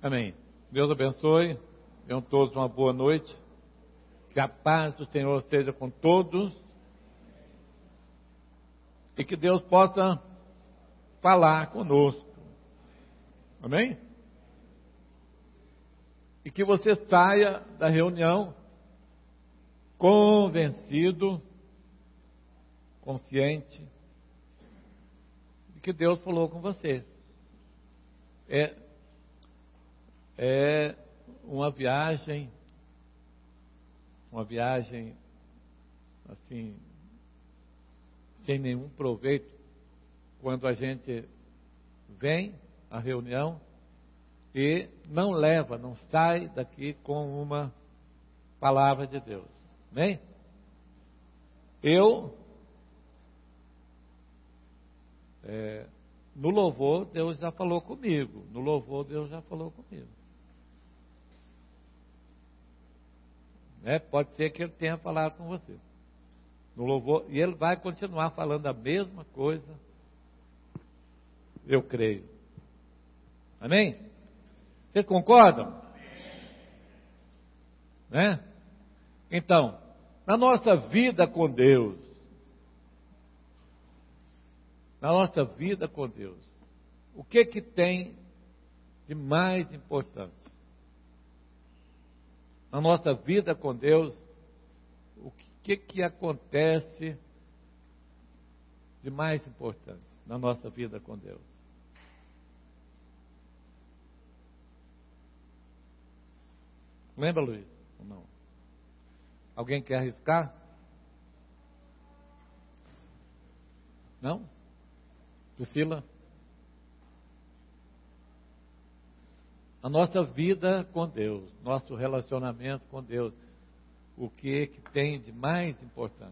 Amém. Deus abençoe. Tenham todos uma boa noite. Que a paz do Senhor seja com todos. E que Deus possa falar conosco. Amém? E que você saia da reunião convencido, consciente de que Deus falou com você. É uma viagem assim, sem nenhum proveito, quando a gente vem à reunião e não sai daqui com uma palavra de Deus. Amém? No louvor, Deus já falou comigo. Pode ser que Ele tenha falado com você. No louvor, e Ele vai continuar falando a mesma coisa. Eu creio. Amém? Vocês concordam? Né? Então, na nossa vida com Deus, o que tem de mais importante? Na nossa vida com Deus, o que acontece de mais importante na nossa vida com Deus? Lembra, Luiz? Ou não? Alguém quer arriscar? Não? Priscila? A nossa vida com Deus, nosso relacionamento com Deus, o que tem de mais importância?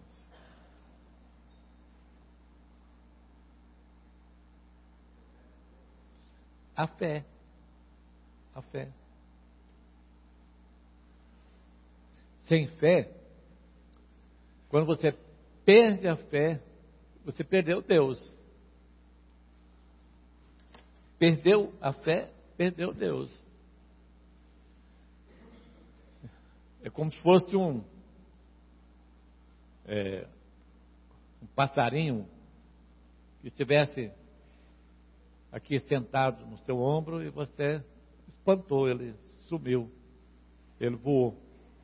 A fé. Sem fé, quando você perde a fé, você perdeu Deus. Perdeu a fé, perdeu Deus. É como se fosse um passarinho que estivesse aqui sentado no seu ombro e você espantou, ele sumiu, ele voou.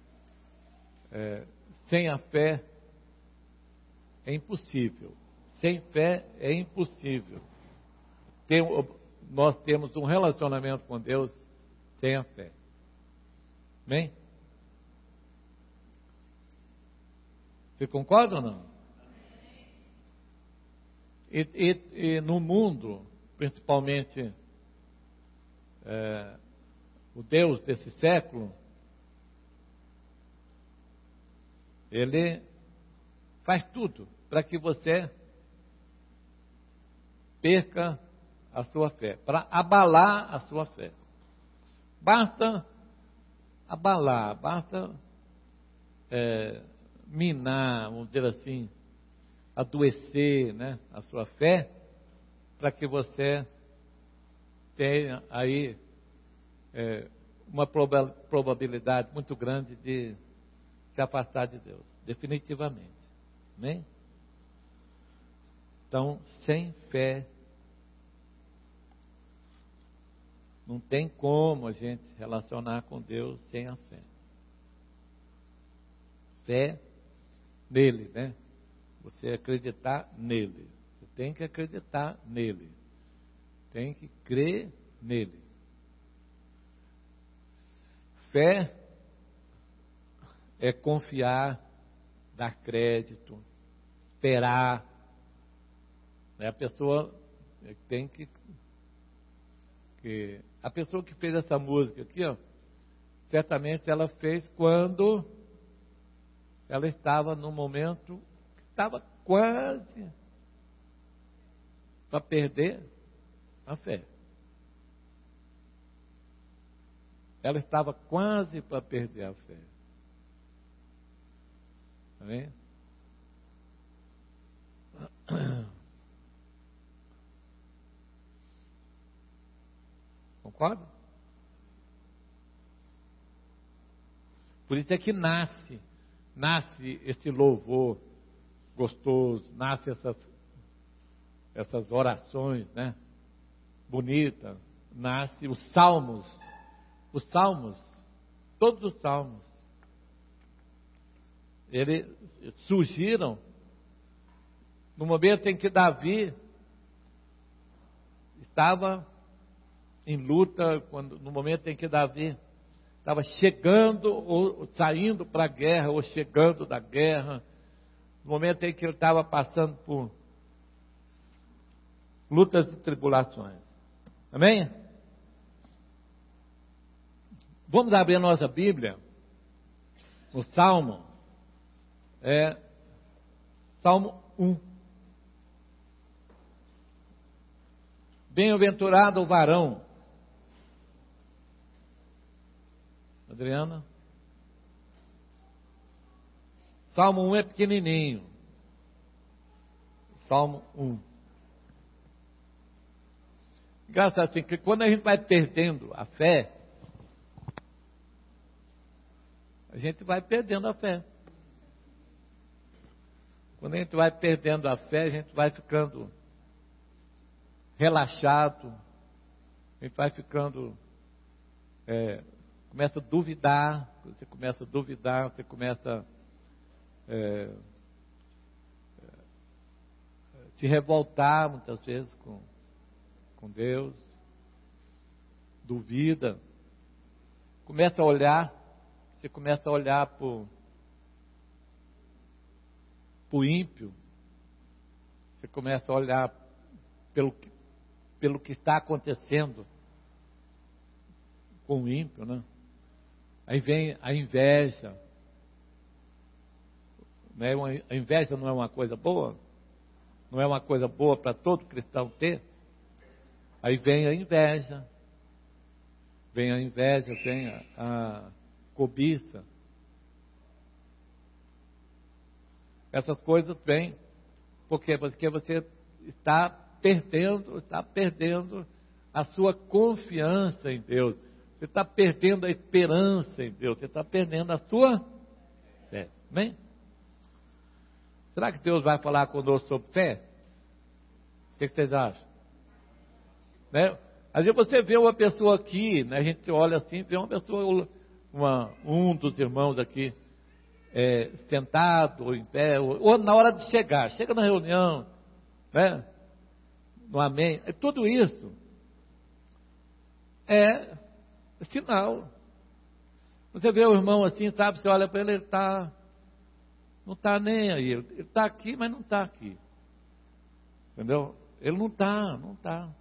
Sem a fé é impossível. Sem fé é impossível. Nós temos um relacionamento com Deus sem a fé. Amém? Você concorda ou não? E no mundo, principalmente o Deus desse século, ele faz tudo para que você perca a sua fé, para abalar a sua fé. Basta abalar, basta minar, vamos dizer assim, adoecer, né, a sua fé, para que você tenha aí uma probabilidade muito grande de se afastar de Deus, definitivamente. Amém? Então, sem fé, não tem como a gente se relacionar com Deus sem a fé. Fé nele, né? Você acreditar nele. Você tem que acreditar nele. Tem que crer nele. Fé é confiar, dar crédito, esperar. A pessoa tem que a pessoa que fez essa música aqui, certamente ela fez quando ela estava num momento que estava quase para perder a fé. Ela estava quase para perder a fé. Amém? Concorda? Por isso é que nasce esse louvor gostoso, nasce essas orações, né? Bonitas, nasce os salmos, todos os salmos, eles surgiram no momento em que Davi estava em luta, no momento em que Davi estava chegando ou saindo para a guerra, ou chegando da guerra, no momento em que ele estava passando por lutas e tribulações. Amém? Vamos abrir a nossa Bíblia no Salmo, Salmo 1. Bem-aventurado o varão. Adriana? Salmo 1 é pequenininho. Salmo 1. Engraçado assim, que quando a gente vai perdendo a fé, a gente vai perdendo a fé. Quando a gente vai perdendo a fé, a gente vai ficando relaxado, a gente vai ficando, começa a duvidar, você começa a se revoltar muitas vezes com Deus, duvida, começa a olhar, você começa a olhar para o ímpio, você começa a olhar pelo que está acontecendo com o ímpio, né? Aí vem a inveja, né? A inveja não é uma coisa boa? Não é uma coisa boa para todo cristão ter? Aí vem a inveja, vem a cobiça. Essas coisas vêm, porque você está perdendo a sua confiança em Deus. Você está perdendo a esperança em Deus. Você está perdendo a sua fé. Amém? Será que Deus vai falar conosco sobre fé? O que vocês acham? Né? Às vezes você vê uma pessoa aqui, né? A gente olha assim, vê uma pessoa, um dos irmãos aqui, sentado, ou em pé, ou na hora de chegar, chega na reunião, né? No amém, tudo isso é sinal. Você vê o irmão assim, sabe, você olha para ele, ele não está nem aí, ele está aqui, mas não está aqui, entendeu? Ele não está.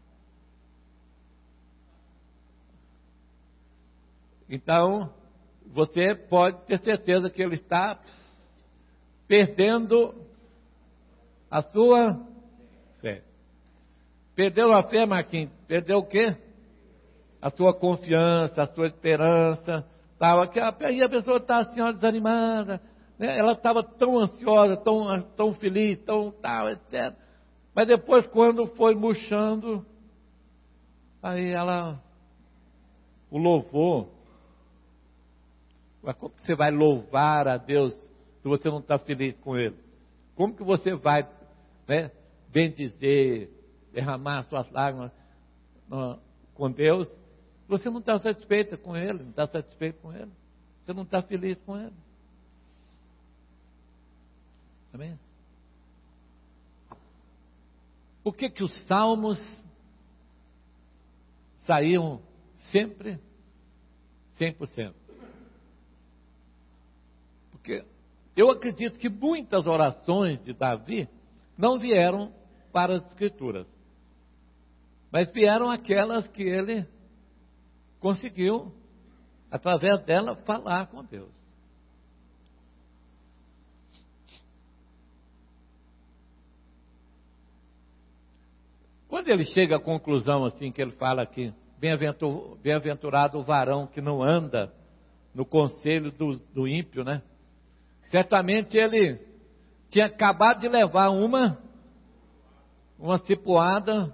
Então, você pode ter certeza que ele está perdendo a sua fé. Perdeu a fé, Marquinhos? Perdeu o quê? A sua confiança, a sua esperança. Aí a pessoa está assim, ó, desanimada, né? Ela estava tão ansiosa, tão feliz, tal, etc. Mas depois, quando foi murchando, aí o louvor. Mas como que você vai louvar a Deus se você não está feliz com Ele? Como que você vai, né, bendizer, derramar suas lágrimas com Deus? Você não está satisfeita com Ele, não está satisfeito com Ele. Você não está feliz com Ele. Amém? Por que os salmos saíam sempre 100%? Porque eu acredito que muitas orações de Davi não vieram para as Escrituras, mas vieram aquelas que ele conseguiu, através dela, falar com Deus. Quando ele chega à conclusão assim, que ele fala aqui, bem-aventurado o varão que não anda no conselho do ímpio, né? Certamente ele tinha acabado de levar uma cipuada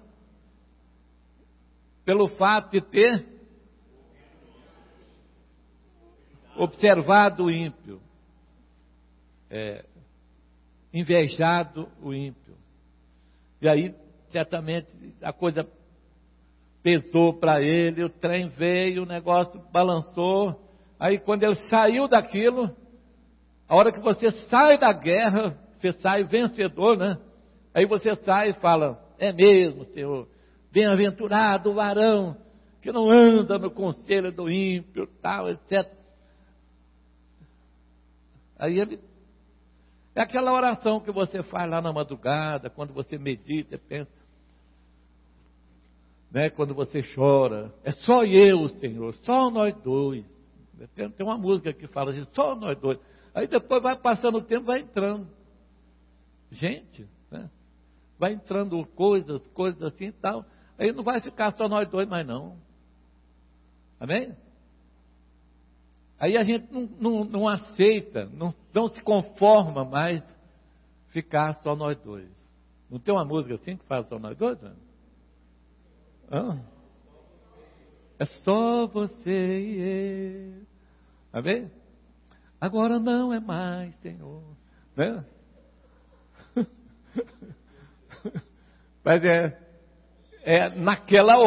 pelo fato de ter observado o ímpio, invejado o ímpio. E aí, certamente, a coisa pesou para ele, o trem veio, o negócio balançou. Aí, quando ele saiu daquilo, a hora que você sai da guerra, você sai vencedor, né? Aí você sai e fala: é mesmo, Senhor, bem-aventurado o varão que não anda no conselho do ímpio, tal, etc. Aí ele... É aquela oração que você faz lá na madrugada, quando você medita, pensa, né? Quando você chora, é só eu, Senhor, só nós dois. Tem uma música que fala assim, só nós dois. Aí depois vai passando o tempo, vai entrando gente, né? Vai entrando coisas assim e tal. Aí não vai ficar só nós dois mais não. Amém? Aí a gente não aceita, não se conforma mais ficar só nós dois. Não tem uma música assim que fala só nós dois? Né? É só você e eu. Amém? Agora não é mais, Senhor. Né? Mas naquela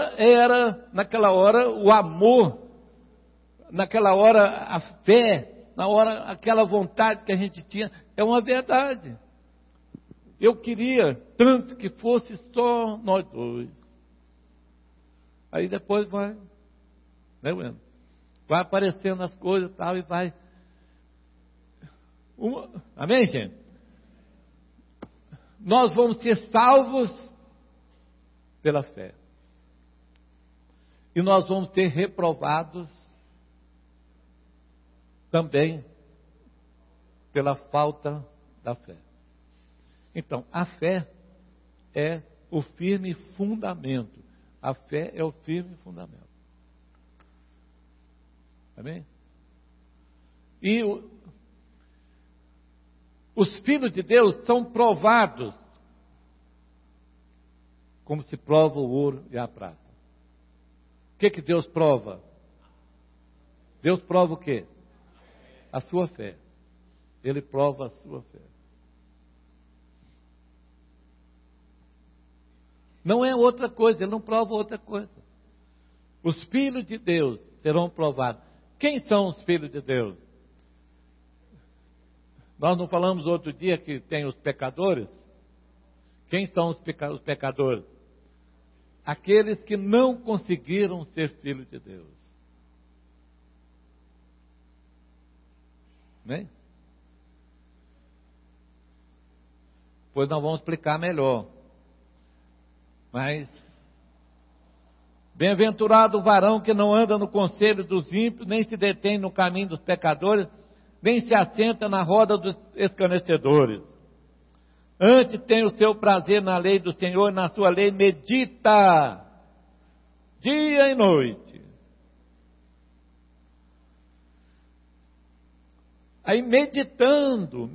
hora o amor, naquela hora a fé, na hora aquela vontade que a gente tinha, é uma verdade. Eu queria tanto que fosse só nós dois. Aí depois vai, né, Bueno? Vai aparecendo as coisas e tal, e vai. Amém, gente? Nós vamos ser salvos pela fé. E nós vamos ser reprovados também pela falta da fé. Então, a fé é o firme fundamento. A fé é o firme fundamento. Amém? E os filhos de Deus são provados como se prova o ouro e a prata. O que Deus prova? Deus prova o quê? A sua fé. Ele prova a sua fé. Não é outra coisa, ele não prova outra coisa. Os filhos de Deus serão provados. Quem são os filhos de Deus? Nós não falamos outro dia que tem os pecadores? Quem são os pecadores? Aqueles que não conseguiram ser filhos de Deus. Né? Pois nós vamos explicar melhor. Mas, bem-aventurado o varão que não anda no conselho dos ímpios, nem se detém no caminho dos pecadores, nem se assenta na roda dos escarnecedores. Antes tem o seu prazer na lei do Senhor, na sua lei medita, dia e noite. Aí meditando,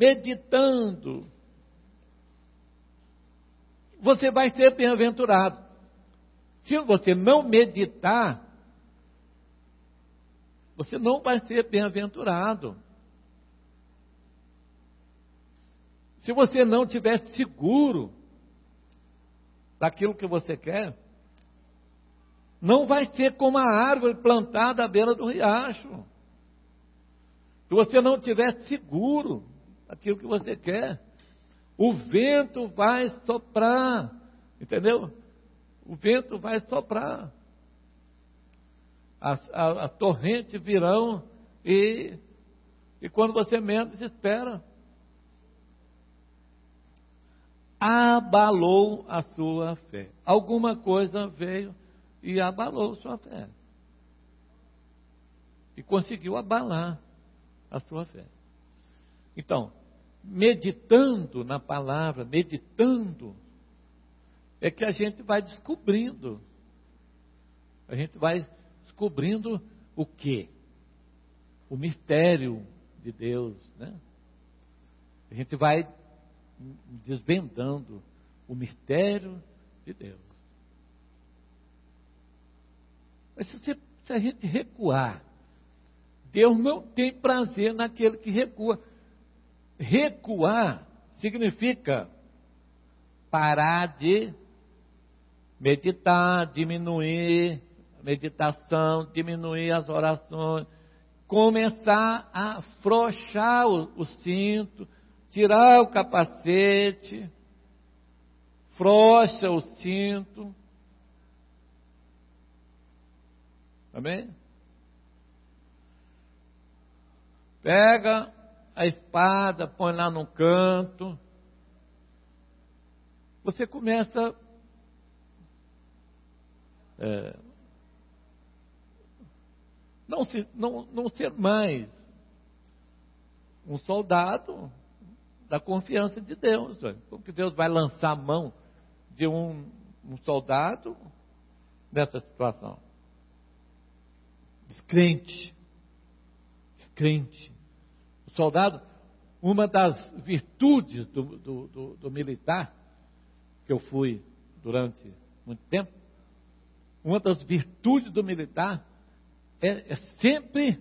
você vai ser bem-aventurado. Se você não meditar, você não vai ser bem-aventurado. Se você não estiver seguro daquilo que você quer, não vai ser como a árvore plantada à beira do riacho. Se você não estiver seguro daquilo que você quer, o vento vai soprar, entendeu? O vento vai soprar. As torrentes virão e quando você menos espera, abalou a sua fé. Alguma coisa veio e abalou sua fé. E conseguiu abalar a sua fé. Então, meditando na palavra, é que a gente vai descobrindo. A gente vai descobrindo o quê? O mistério de Deus, né? A gente vai desvendando o mistério de Deus. Mas se a gente recuar Deus não tem prazer naquele que recua. Recuar significa parar de meditar, diminuir a meditação, diminuir as orações, começar a afrouxar o cinto, tirar o capacete, frouxa o cinto. Amém? Pega a espada, põe lá no canto. Você começa não ser mais um soldado da confiança de Deus. Como que Deus vai lançar a mão de um soldado nessa situação? Descrente. O soldado, uma das virtudes do militar, que eu fui durante muito tempo, uma das virtudes do militar é sempre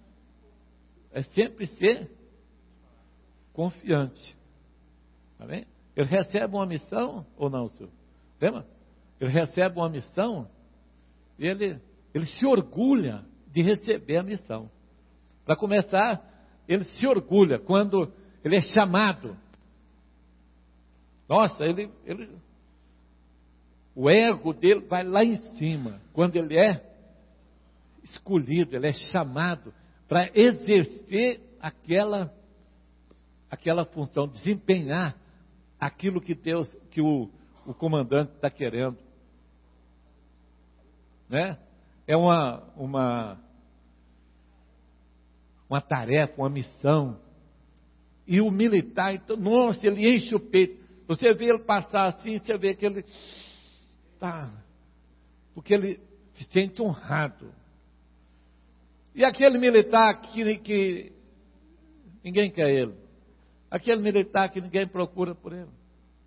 ser confiante. Tá bem? Ele recebe uma missão ou não, senhor? Lembra? Ele recebe uma missão e ele se orgulha de receber a missão. Para começar, ele se orgulha quando ele é chamado. Nossa, o ego dele vai lá em cima. Quando ele é escolhido, ele é chamado para exercer aquela função, desempenhar aquilo que o comandante está querendo. Né? É uma tarefa, uma missão. E o militar, então, nossa, ele enche o peito. Você vê ele passar assim, você vê que ele porque ele se sente honrado. E aquele militar que ninguém quer ele. Aquele militar que ninguém procura por ele.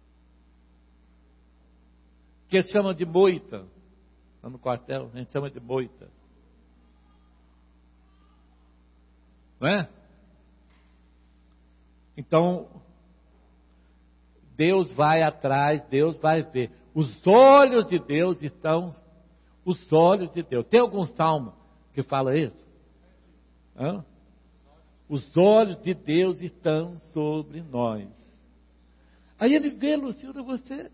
Que eles chamam de moita. Lá no quartel, a gente chama de moita. Não é? Então, Deus vai atrás, Deus vai ver. Os olhos de Deus estão, os olhos de Deus. Tem algum salmo que fala isso? Hã? Os olhos de Deus estão sobre nós. Aí ele vê, Lucilda, você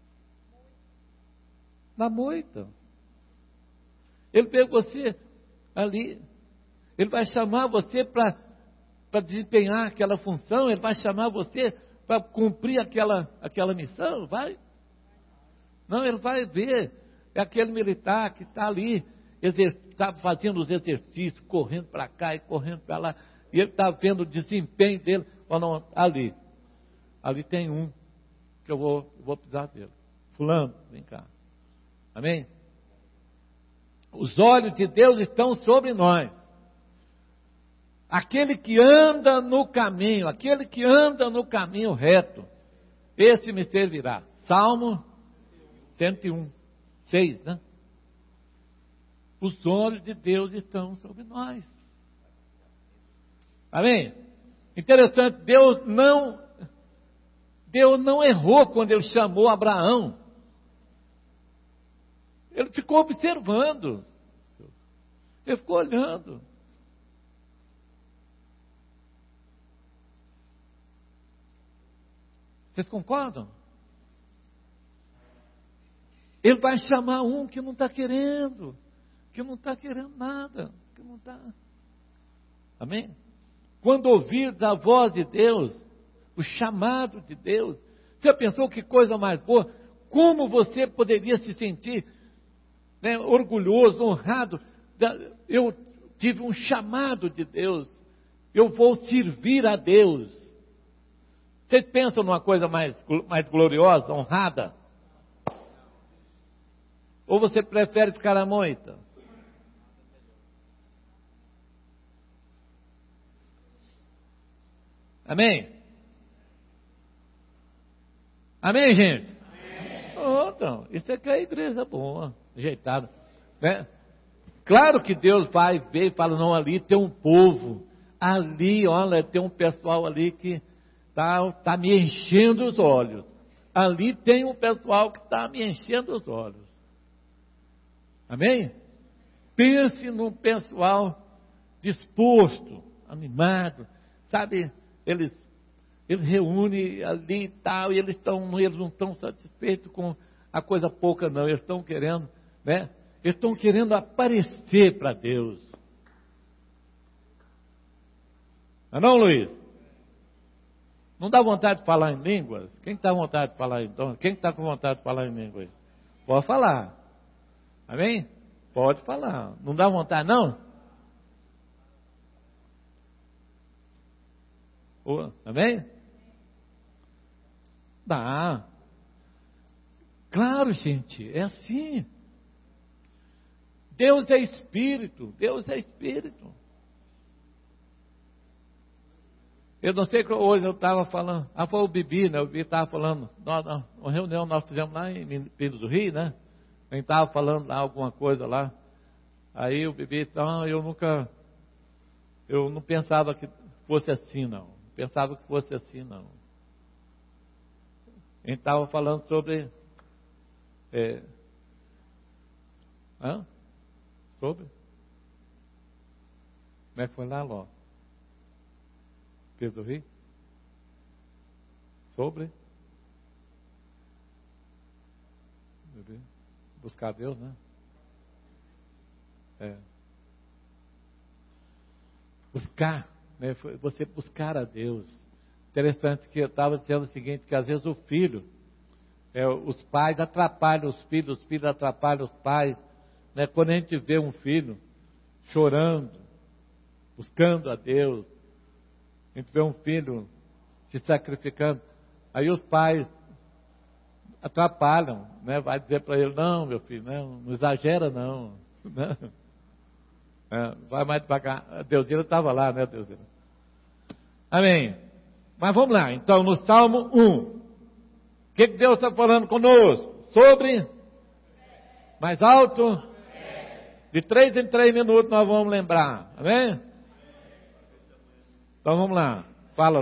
na moita. Ele vê você ali. Ele vai chamar você para desempenhar aquela função. Ele vai chamar você para cumprir aquela missão. Vai? Não, ele vai ver. É aquele militar que está ali, está fazendo os exercícios, correndo para cá e correndo para lá. E ele está vendo o desempenho dele. Ou não, ali tem um que eu vou precisar dele. Fulano, vem cá. Amém? Os olhos de Deus estão sobre nós. Aquele que anda no caminho reto, esse me servirá. Salmo 101, 6, né? Os olhos de Deus estão sobre nós. Amém? Interessante, Deus não errou quando ele chamou Abraão. Ele ficou observando. Ele ficou olhando. Vocês concordam? Ele vai chamar um que não está querendo nada, que não está. Amém? Quando ouvir a voz de Deus, o chamado de Deus, você pensou que coisa mais boa? Como você poderia se sentir, né, orgulhoso, honrado? Eu tive um chamado de Deus, eu vou servir a Deus. Vocês pensam numa coisa mais gloriosa, honrada? Ou você prefere ficar à moita? Amém? Amém, gente? Amém. Oh, então, isso aqui é a igreja boa, ajeitada, né? Claro que Deus vai ver e fala, não, ali tem um povo, ali, olha, tem um pessoal ali que tá me enchendo os olhos. Ali tem um pessoal que está me enchendo os olhos. Amém? Pense num pessoal disposto, animado, sabe? Eles reúnem ali e tal, e eles não estão satisfeitos com a coisa pouca, não. Eles estão querendo, né? Eles estão querendo aparecer para Deus. Não, Luiz? Não dá vontade de falar em línguas? Quem está com vontade de falar em línguas? Quem está com vontade de falar em línguas? Pode falar. Amém? Pode falar. Não dá vontade, não? Amém? Dá. Claro, gente, é assim. Deus é Espírito. Deus é Espírito. Eu não sei que hoje eu estava falando, foi o Bibi, né? O Bibi estava falando, uma reunião nós fizemos lá em Pires do Rio, né? A gente estava falando lá alguma coisa lá. Aí o Bibi, então, eu não pensava que fosse assim, não. Pensava que fosse assim, não. A gente estava falando sobre... Sobre? Como é que foi lá, Ló? Pires do Rio? Sobre? Bibi? Buscar Deus, né? Buscar, né? Você buscar a Deus. Interessante que eu estava dizendo o seguinte, que às vezes o filho, os pais atrapalham os filhos atrapalham os pais, né? Quando a gente vê um filho chorando, buscando a Deus, a gente vê um filho se sacrificando, aí os pais atrapalham, né? Vai dizer para ele, não, meu filho, não exagera não, né? Vai mais devagar. Deusira estava lá, né, Deusira? Amém. Mas vamos lá, então no Salmo 1, o que Deus está falando conosco? Sobre? Mais alto? De 3 em 3 minutos nós vamos lembrar, amém? Então vamos lá, fala,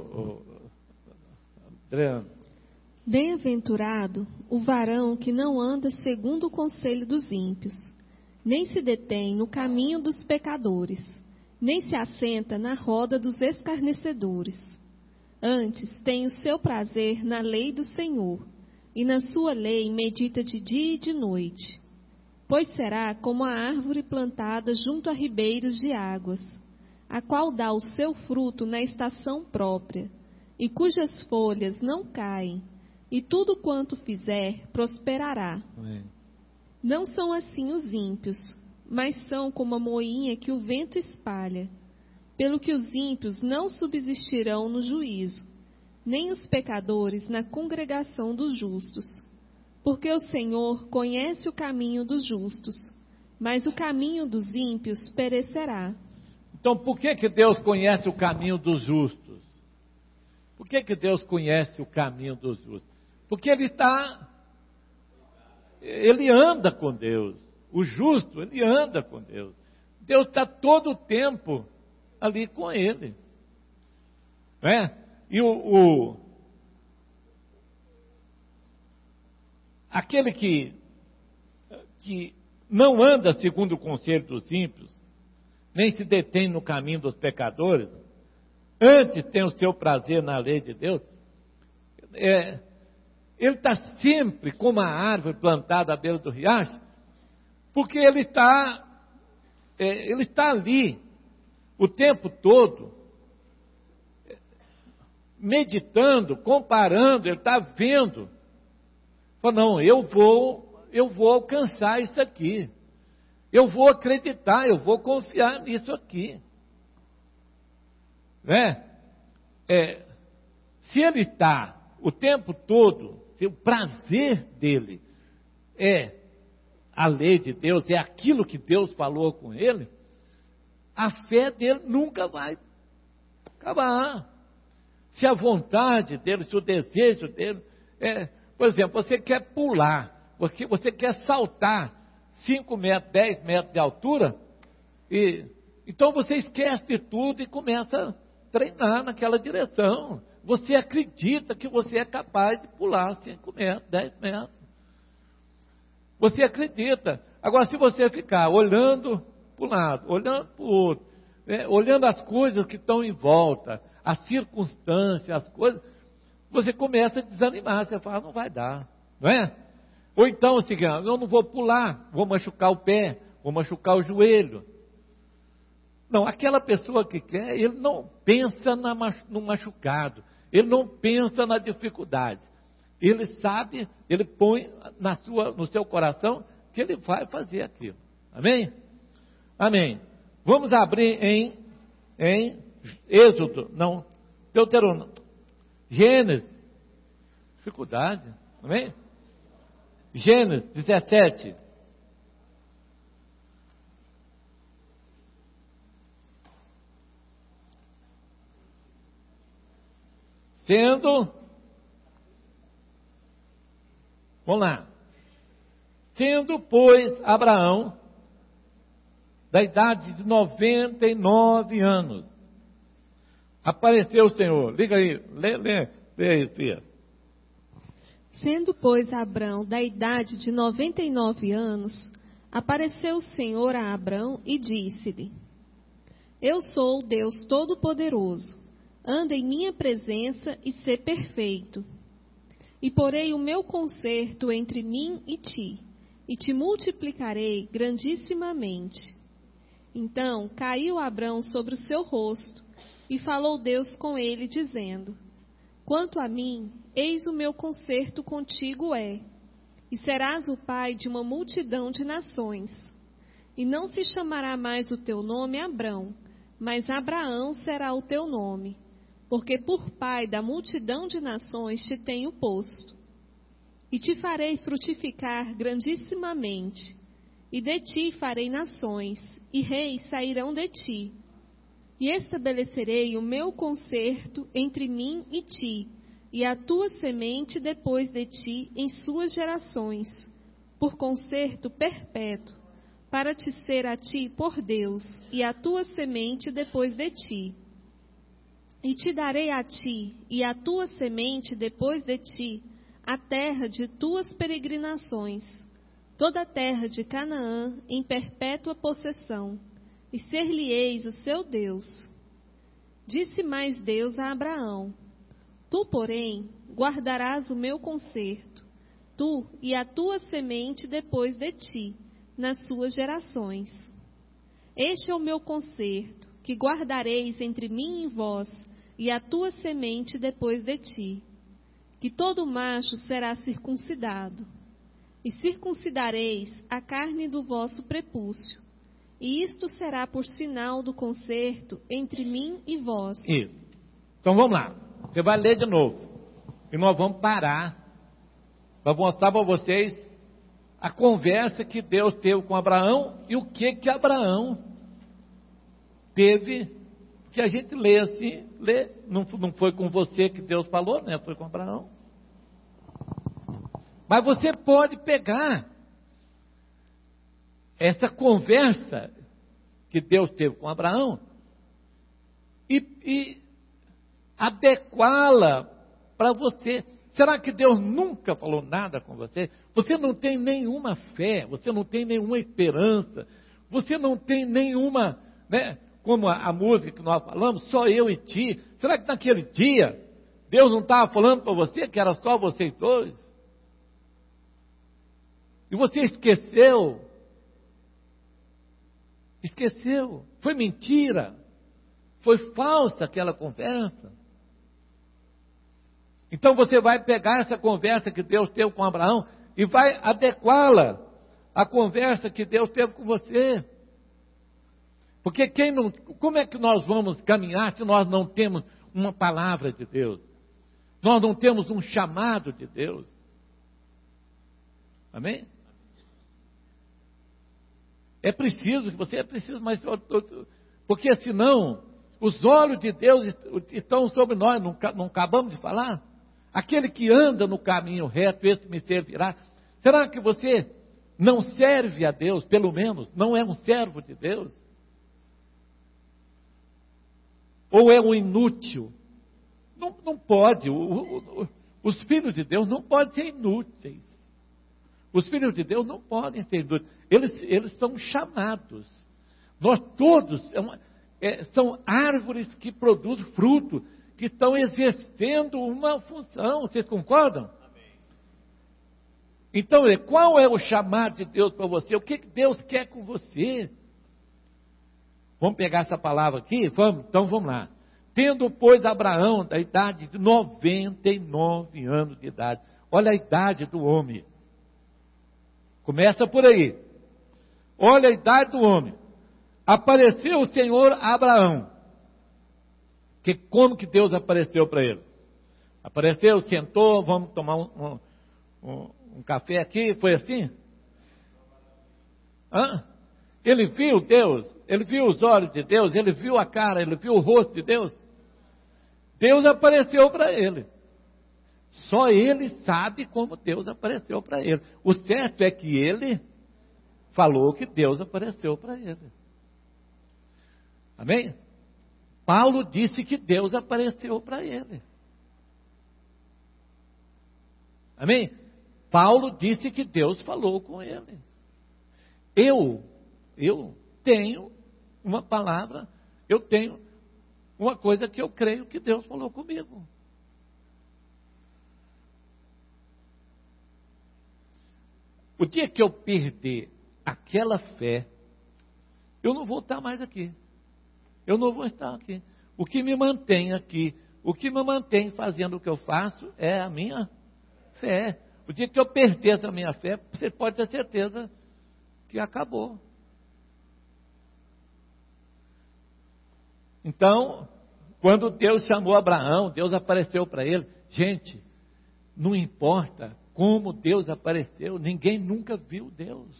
Adriano. Bem-aventurado o varão que não anda segundo o conselho dos ímpios, nem se detém no caminho dos pecadores, nem se assenta na roda dos escarnecedores. Antes tem o seu prazer na lei do Senhor, e na sua lei medita de dia e de noite. Pois será como a árvore plantada junto a ribeiros de águas, a qual dá o seu fruto na estação própria, e cujas folhas não caem, e tudo quanto fizer prosperará. Amém. Não são assim os ímpios, mas são como a moinha que o vento espalha. Pelo que os ímpios não subsistirão no juízo, nem os pecadores na congregação dos justos. Porque o Senhor conhece o caminho dos justos, mas o caminho dos ímpios perecerá. Então, por que Deus conhece o caminho dos justos? Por que Deus conhece o caminho dos justos? Porque ele anda com Deus. O justo, ele anda com Deus. Deus está todo o tempo ali com ele. Né? E aquele que não anda segundo o conselho dos ímpios, nem se detém no caminho dos pecadores, antes tem o seu prazer na lei de Deus, ele está sempre como a árvore plantada à beira do riacho, porque ele está ali o tempo todo, meditando, comparando, ele está vendo. Fala, não, eu vou alcançar isso aqui. Eu vou acreditar, eu vou confiar nisso aqui. Né? Se ele está o tempo todo, se o prazer dele é a lei de Deus, é aquilo que Deus falou com ele, a fé dele nunca vai acabar. Se a vontade dele, se o desejo dele por exemplo, você quer pular, você quer saltar 5 metros, 10 metros de altura, e então você esquece de tudo e começa a treinar naquela direção. Você acredita que você é capaz de pular 5 metros, 10 metros. Você acredita. Agora, se você ficar olhando para um lado, olhando para o outro, olhando as coisas que estão em volta, as circunstâncias, as coisas, você começa a desanimar. Você fala, não vai dar, não é? Ou então, assim, eu não vou pular, vou machucar o pé, vou machucar o joelho. Não, aquela pessoa que quer, ele não pensa no machucado, ele não pensa na dificuldade. Ele sabe, ele põe no seu coração que ele vai fazer aquilo. Amém? Amém. Vamos abrir em Êxodo, não, Deuteronômio, Gênesis. Dificuldade, amém? Gênesis 17. Vamos lá. Sendo, pois, Abraão, da idade de 99 anos, apareceu o Senhor. Liga aí, lê aí, filha. Sendo, pois, Abrão da idade de 99 anos, apareceu o Senhor a Abrão e disse-lhe: Eu sou o Deus Todo-Poderoso, anda em minha presença e sê perfeito. E porei o meu concerto entre mim e te multiplicarei grandissimamente. Então caiu Abrão sobre o seu rosto, e falou Deus com ele, dizendo: Quanto a mim, eis o meu concerto contigo e serás o pai de uma multidão de nações. E não se chamará mais o teu nome Abrão, mas Abraão será o teu nome, porque por pai da multidão de nações te tenho posto. E te farei frutificar grandissimamente, e de ti farei nações, e reis sairão de ti. E estabelecerei o meu concerto entre mim e ti, e a tua semente depois de ti em suas gerações, por concerto perpétuo, para te ser a ti por Deus, e a tua semente depois de ti. E te darei a ti, e a tua semente depois de ti, a terra de tuas peregrinações, toda a terra de Canaã em perpétua possessão, e ser-lhe-eis o seu Deus. Disse mais Deus a Abraão: Tu, porém, guardarás o meu concerto, tu e a tua semente depois de ti, nas suas gerações. Este é o meu concerto, que guardareis entre mim e vós, e a tua semente depois de ti, que todo macho será circuncidado, e circuncidareis a carne do vosso prepúcio, e isto será por sinal do concerto entre mim e vós. Isso. Então vamos lá, você vai ler de novo, e nós vamos parar, para mostrar para vocês a conversa que Deus teve com Abraão, e o que Abraão teve, que a gente lê assim, não foi com você que Deus falou, né? Foi com Abraão. Mas você pode pegar essa conversa que Deus teve com Abraão e adequá-la para você. Será que Deus nunca falou nada com você? Você não tem nenhuma fé, você não tem nenhuma esperança, você não tem nenhuma, né? Como a música que nós falamos, só eu e ti. Será que naquele dia Deus não estava falando para você que era só vocês dois? E você esqueceu? Esqueceu? Foi mentira? Foi falsa aquela conversa? Então você vai pegar essa conversa que Deus teve com Abraão e vai adequá-la à conversa que Deus teve com você. Porque como é que nós vamos caminhar se nós não temos uma palavra de Deus? Nós não temos um chamado de Deus. Amém? É preciso, mas porque senão os olhos de Deus estão sobre nós, não acabamos de falar? Aquele que anda no caminho reto, esse me servirá. Será que você não serve a Deus, pelo menos não é um servo de Deus? Ou é um inútil? Não pode. Os filhos de Deus não podem ser inúteis. Os filhos de Deus não podem ser inúteis. Eles são chamados. Nós todos são árvores que produzem fruto, que estão exercendo uma função. Vocês concordam? Amém. Então, qual é o chamado de Deus para você? O que Deus quer com você? Vamos pegar essa palavra aqui? Então vamos lá. Tendo, pois, Abraão da idade de 99 anos de idade. Olha a idade do homem. Começa por aí. Olha a idade do homem. Apareceu o Senhor a Abraão. Como que Deus apareceu para ele? Apareceu, sentou, vamos tomar um café aqui, foi assim? Ele viu Deus, ele viu os olhos de Deus, ele viu a cara, ele viu o rosto de Deus. Deus apareceu para ele. Só ele sabe como Deus apareceu para ele. O certo é que ele falou que Deus apareceu para ele. Amém? Paulo disse que Deus apareceu para ele. Amém? Paulo disse que Deus falou com ele. Eu tenho uma palavra, eu tenho uma coisa que eu creio que Deus falou comigo. O dia que eu perder aquela fé, eu não vou estar mais aqui. Eu não vou estar aqui. O que me mantém aqui, o que me mantém fazendo o que eu faço é a minha fé. O dia que eu perder essa minha fé, você pode ter certeza que acabou. Então, quando Deus chamou Abraão, Deus apareceu para ele. Gente, não importa como Deus apareceu, ninguém nunca viu Deus.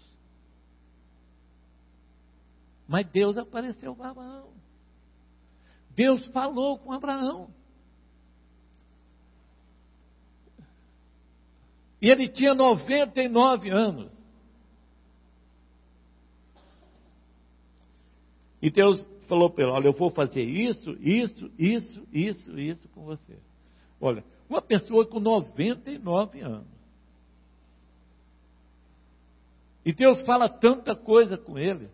Mas Deus apareceu para Abraão. Deus falou com Abraão. E ele tinha 99 anos. E Deus falou para ele: olha, eu vou fazer isso com você. Olha, uma pessoa com 99 anos. E Deus fala tanta coisa com ele.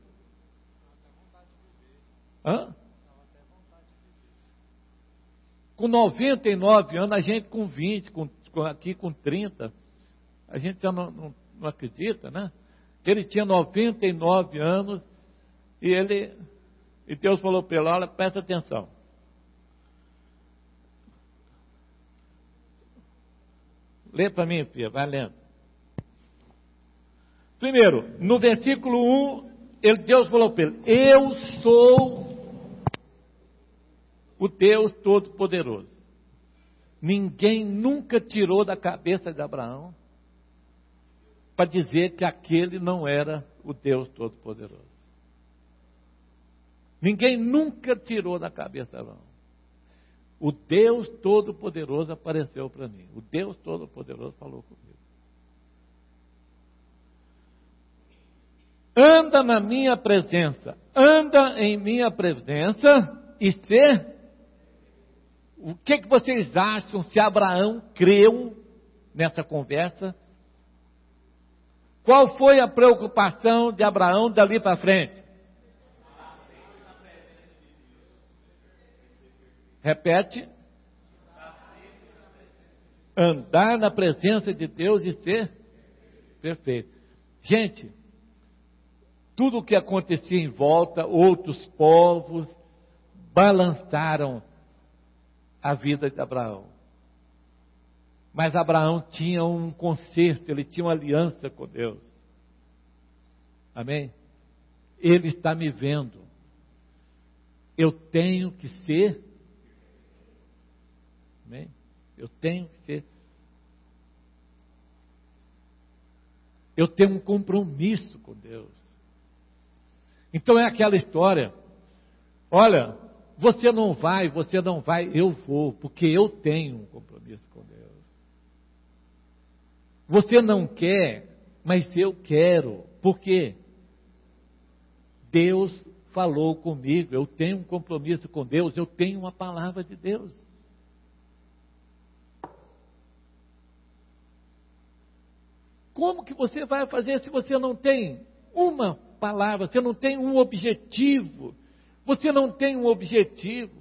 Com 99 anos, a gente com 20, aqui com 30, a gente já não acredita, né? Ele tinha 99 anos e Deus falou para ele: olha, presta atenção. Lê para mim, filha, vai lendo. Primeiro, no versículo 1, Deus falou para ele: eu sou o Deus Todo-Poderoso. Ninguém nunca tirou da cabeça de Abraão para dizer que aquele não era o Deus Todo-Poderoso. Ninguém nunca tirou da cabeça de Abraão. O Deus Todo-Poderoso apareceu para mim. O Deus Todo-Poderoso falou comigo. Anda na minha presença. Anda em minha presença e ser... O que vocês acham se Abraão creu nessa conversa? Qual foi a preocupação de Abraão dali para frente? Repete. Andar na presença de Deus e ser perfeito. Gente, tudo o que acontecia em volta, outros povos balançaram a vida de Abraão. Mas Abraão tinha um concerto, ele tinha uma aliança com Deus. Amém? Ele está me vendo. Eu tenho que ser. Amém? Eu tenho que ser. Eu tenho um compromisso com Deus. Então é aquela história. Olha, você não vai, eu vou, porque eu tenho um compromisso com Deus. Você não quer, Mas eu quero. Por quê? Deus falou comigo, eu tenho um compromisso com Deus, eu tenho uma palavra de Deus. Como que você vai fazer se você não tem uma palavra, você não tem um objetivo? Você não tem um objetivo.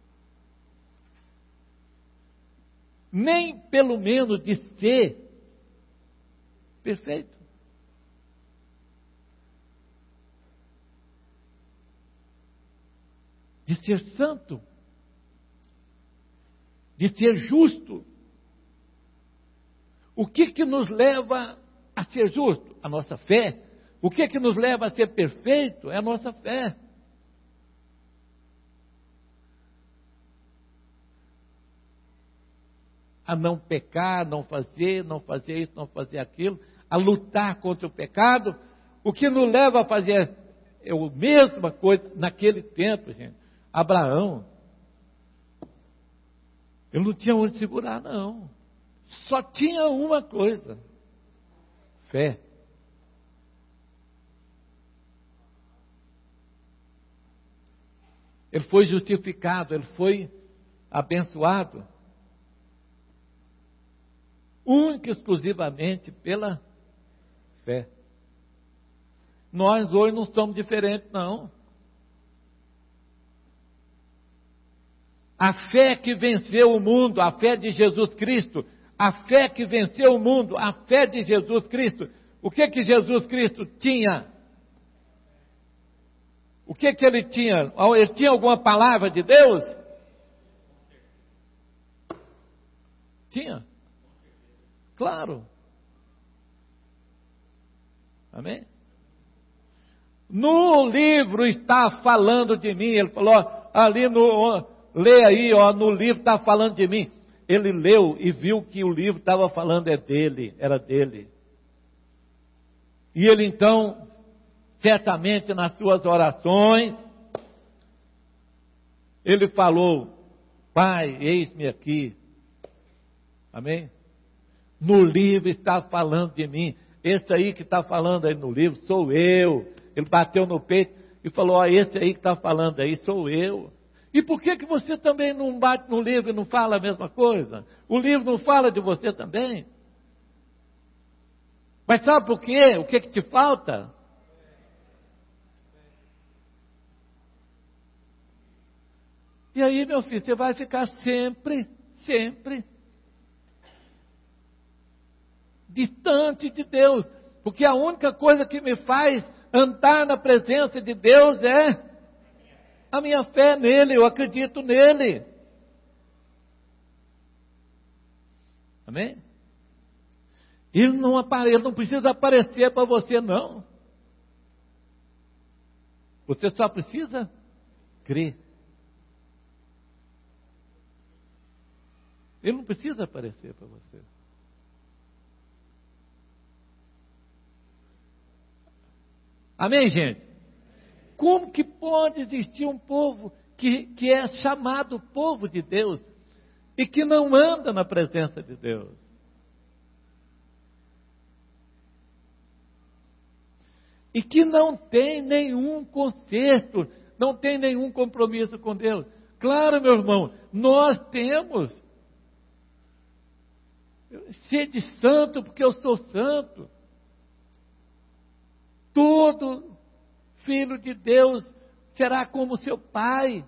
Nem pelo menos de ser perfeito. De ser santo. De ser justo. O que nos leva a ser justo? A nossa fé. O que nos leva a ser perfeito? É a nossa fé. A não pecar, não fazer isso, não fazer aquilo, a lutar contra o pecado. O que nos leva a fazer é a mesma coisa naquele tempo, gente. Abraão, ele não tinha onde segurar, não. Só tinha uma coisa: fé. Ele foi justificado, ele foi abençoado, única e exclusivamente pela fé. Nós hoje não somos diferentes, não. A fé que venceu o mundo, a fé de Jesus Cristo, a fé que venceu o mundo, a fé de Jesus Cristo. O que Jesus Cristo tinha? O que ele tinha? Ele tinha alguma palavra de Deus? Tinha. Claro. Amém? No livro está falando de mim. Ele falou, ali lê aí, no livro está falando de mim. Ele leu e viu que o livro estava falando era dele. E ele então, certamente nas suas orações, ele falou: Pai, eis-me aqui. Amém? No livro está falando de mim. Esse aí que está falando aí no livro sou eu. Ele bateu no peito e falou: esse aí que está falando aí sou eu. E por que você também não bate no livro e não fala a mesma coisa? O livro não fala de você também? Mas sabe por quê? O que te falta? E aí, meu filho, você vai ficar sempre distante de Deus. Porque a única coisa que me faz andar na presença de Deus é a minha fé nele, eu acredito nele. Amém? Ele não precisa aparecer para você, não. Você só precisa crer. Ele não precisa aparecer para você. Amém, gente? Como que pode existir um povo que é chamado povo de Deus e que não anda na presença de Deus? E que não tem nenhum conserto, não tem nenhum compromisso com Deus. Claro, meu irmão, nós temos. Sede santo, porque eu sou santo. Todo filho de Deus será como seu pai.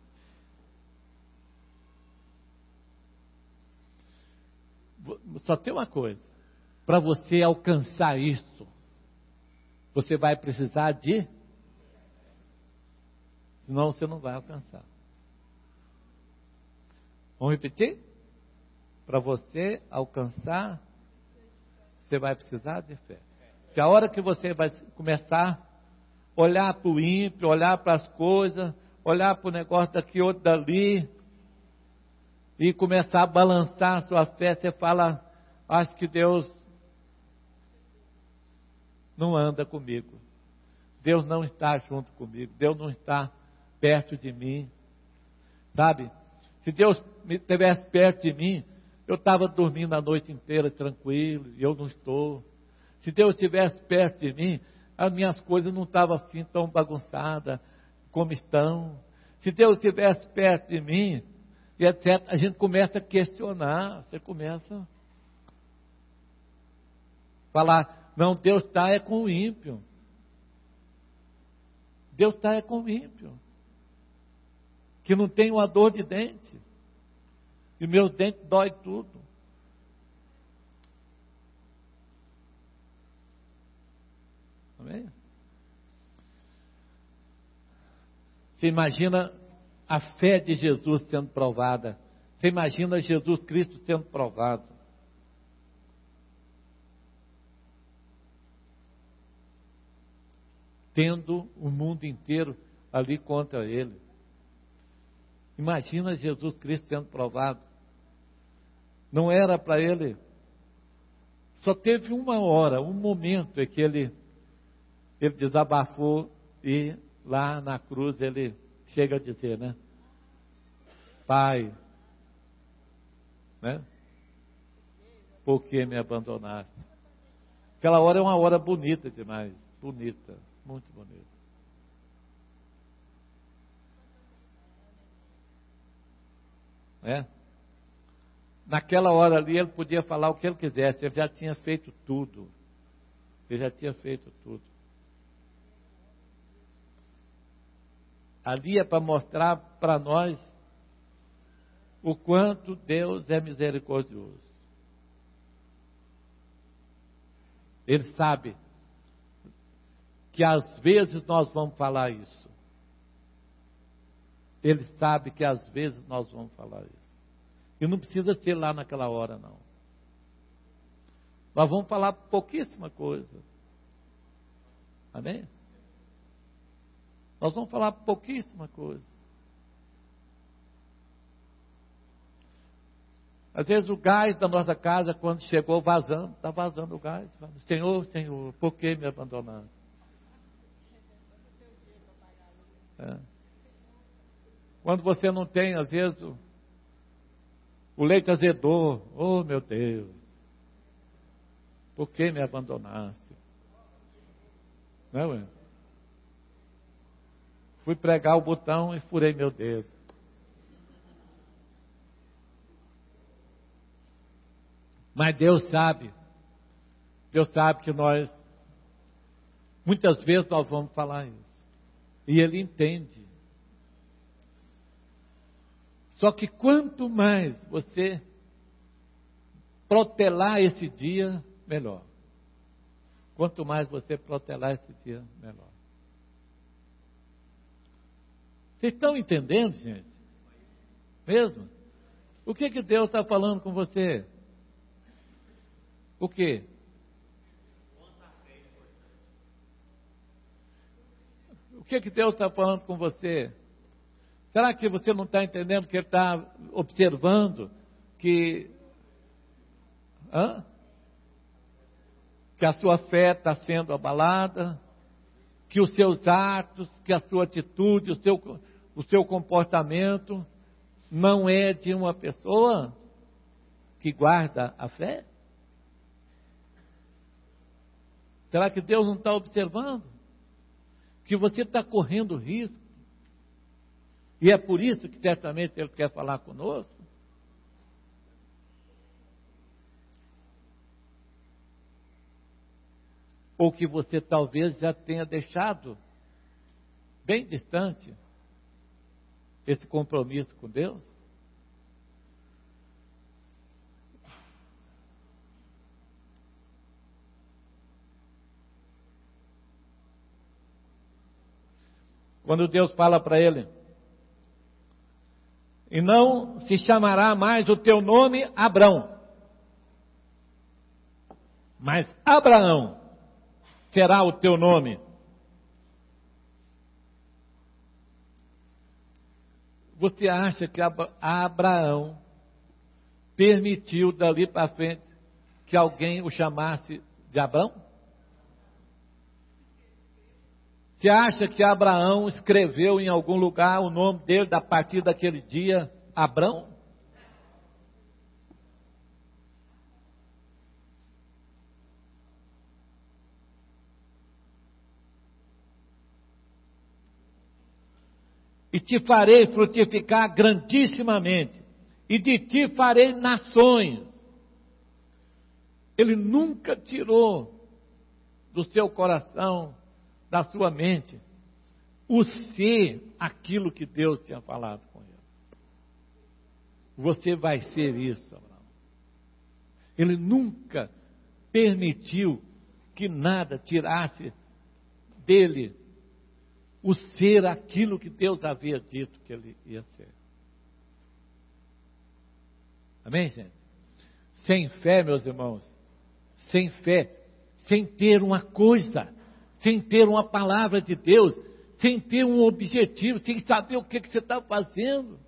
Só tem uma coisa: para você alcançar isso, você vai precisar de, senão você não vai alcançar. Vamos repetir? Para você alcançar, você vai precisar de fé. Se a hora que você vai começar a olhar para o ímpio, olhar para as coisas, olhar para o negócio daqui, outro dali, e começar a balançar a sua fé, você fala: acho que Deus não anda comigo. Deus não está junto comigo. Deus não está perto de mim. Sabe? Se Deus estivesse perto de mim, eu estava dormindo a noite inteira tranquilo, e eu não estou. Se Deus estivesse perto de mim, as minhas coisas não estavam assim tão bagunçadas como estão. Se Deus estivesse perto de mim, e etc., a gente começa a questionar, você começa a falar, não, Deus está é com o ímpio. Deus está é com o ímpio, que não tem uma dor de dente, e meu dente dói tudo. Amém? Você imagina a fé de Jesus sendo provada. Você imagina Jesus Cristo sendo provado. Tendo o mundo inteiro ali contra ele. Imagina Jesus Cristo sendo provado. Não era para ele. Só teve uma hora, um momento em que ele desabafou e lá na cruz ele chega a dizer, né? Pai, né? Por que me abandonaste? Aquela hora é uma hora bonita demais. Bonita, muito bonita. É? Naquela hora ali ele podia falar o que ele quisesse, ele já tinha feito tudo. Ele já tinha feito tudo. Ali é para mostrar para nós o quanto Deus é misericordioso. Ele sabe que às vezes nós vamos falar isso. Ele sabe que às vezes nós vamos falar isso. E não precisa ser lá naquela hora, não. Nós vamos falar pouquíssima coisa. Amém? Nós vamos falar pouquíssima coisa. Às vezes o gás da nossa casa, quando chegou vazando, está vazando o gás. Senhor, Senhor, por que me abandonaram? É. Quando você não tem, às vezes, o leite azedou. Oh, meu Deus, por que me abandonaste? Não é? Fui pregar o botão e furei meu dedo. Mas Deus sabe que nós, muitas vezes nós vamos falar isso. E Ele entende. Só que quanto mais você protelar esse dia, melhor. Quanto mais você protelar esse dia, melhor. Vocês estão entendendo, gente? Mesmo? O que Deus está falando com você? O quê? O que Deus está falando com você? Será que você não está entendendo que Ele está observando que a sua fé está sendo abalada, que os seus atos, que a sua atitude, o seu comportamento não é de uma pessoa que guarda a fé? Será que Deus não está observando? Que você está correndo risco? E é por isso que certamente Ele quer falar conosco? Ou que você talvez já tenha deixado bem distante esse compromisso com Deus? Quando Deus fala para ele, e não se chamará mais o teu nome Abrão, mas Abraão será o teu nome. Você acha que Abraão permitiu dali para frente que alguém o chamasse de Abrão? Você acha que Abraão escreveu em algum lugar o nome dele a partir daquele dia, Abrão? e te farei frutificar grandissimamente, e de ti farei nações. Ele nunca tirou do seu coração, da sua mente, o ser aquilo que Deus tinha falado com ele. Você vai ser isso, Abraão. Ele nunca permitiu que nada tirasse dele o ser aquilo que Deus havia dito que ele ia ser. Amém, gente? Sem fé, meus irmãos, sem fé, sem ter uma coisa, sem ter uma palavra de Deus, sem ter um objetivo, sem saber o que você está fazendo.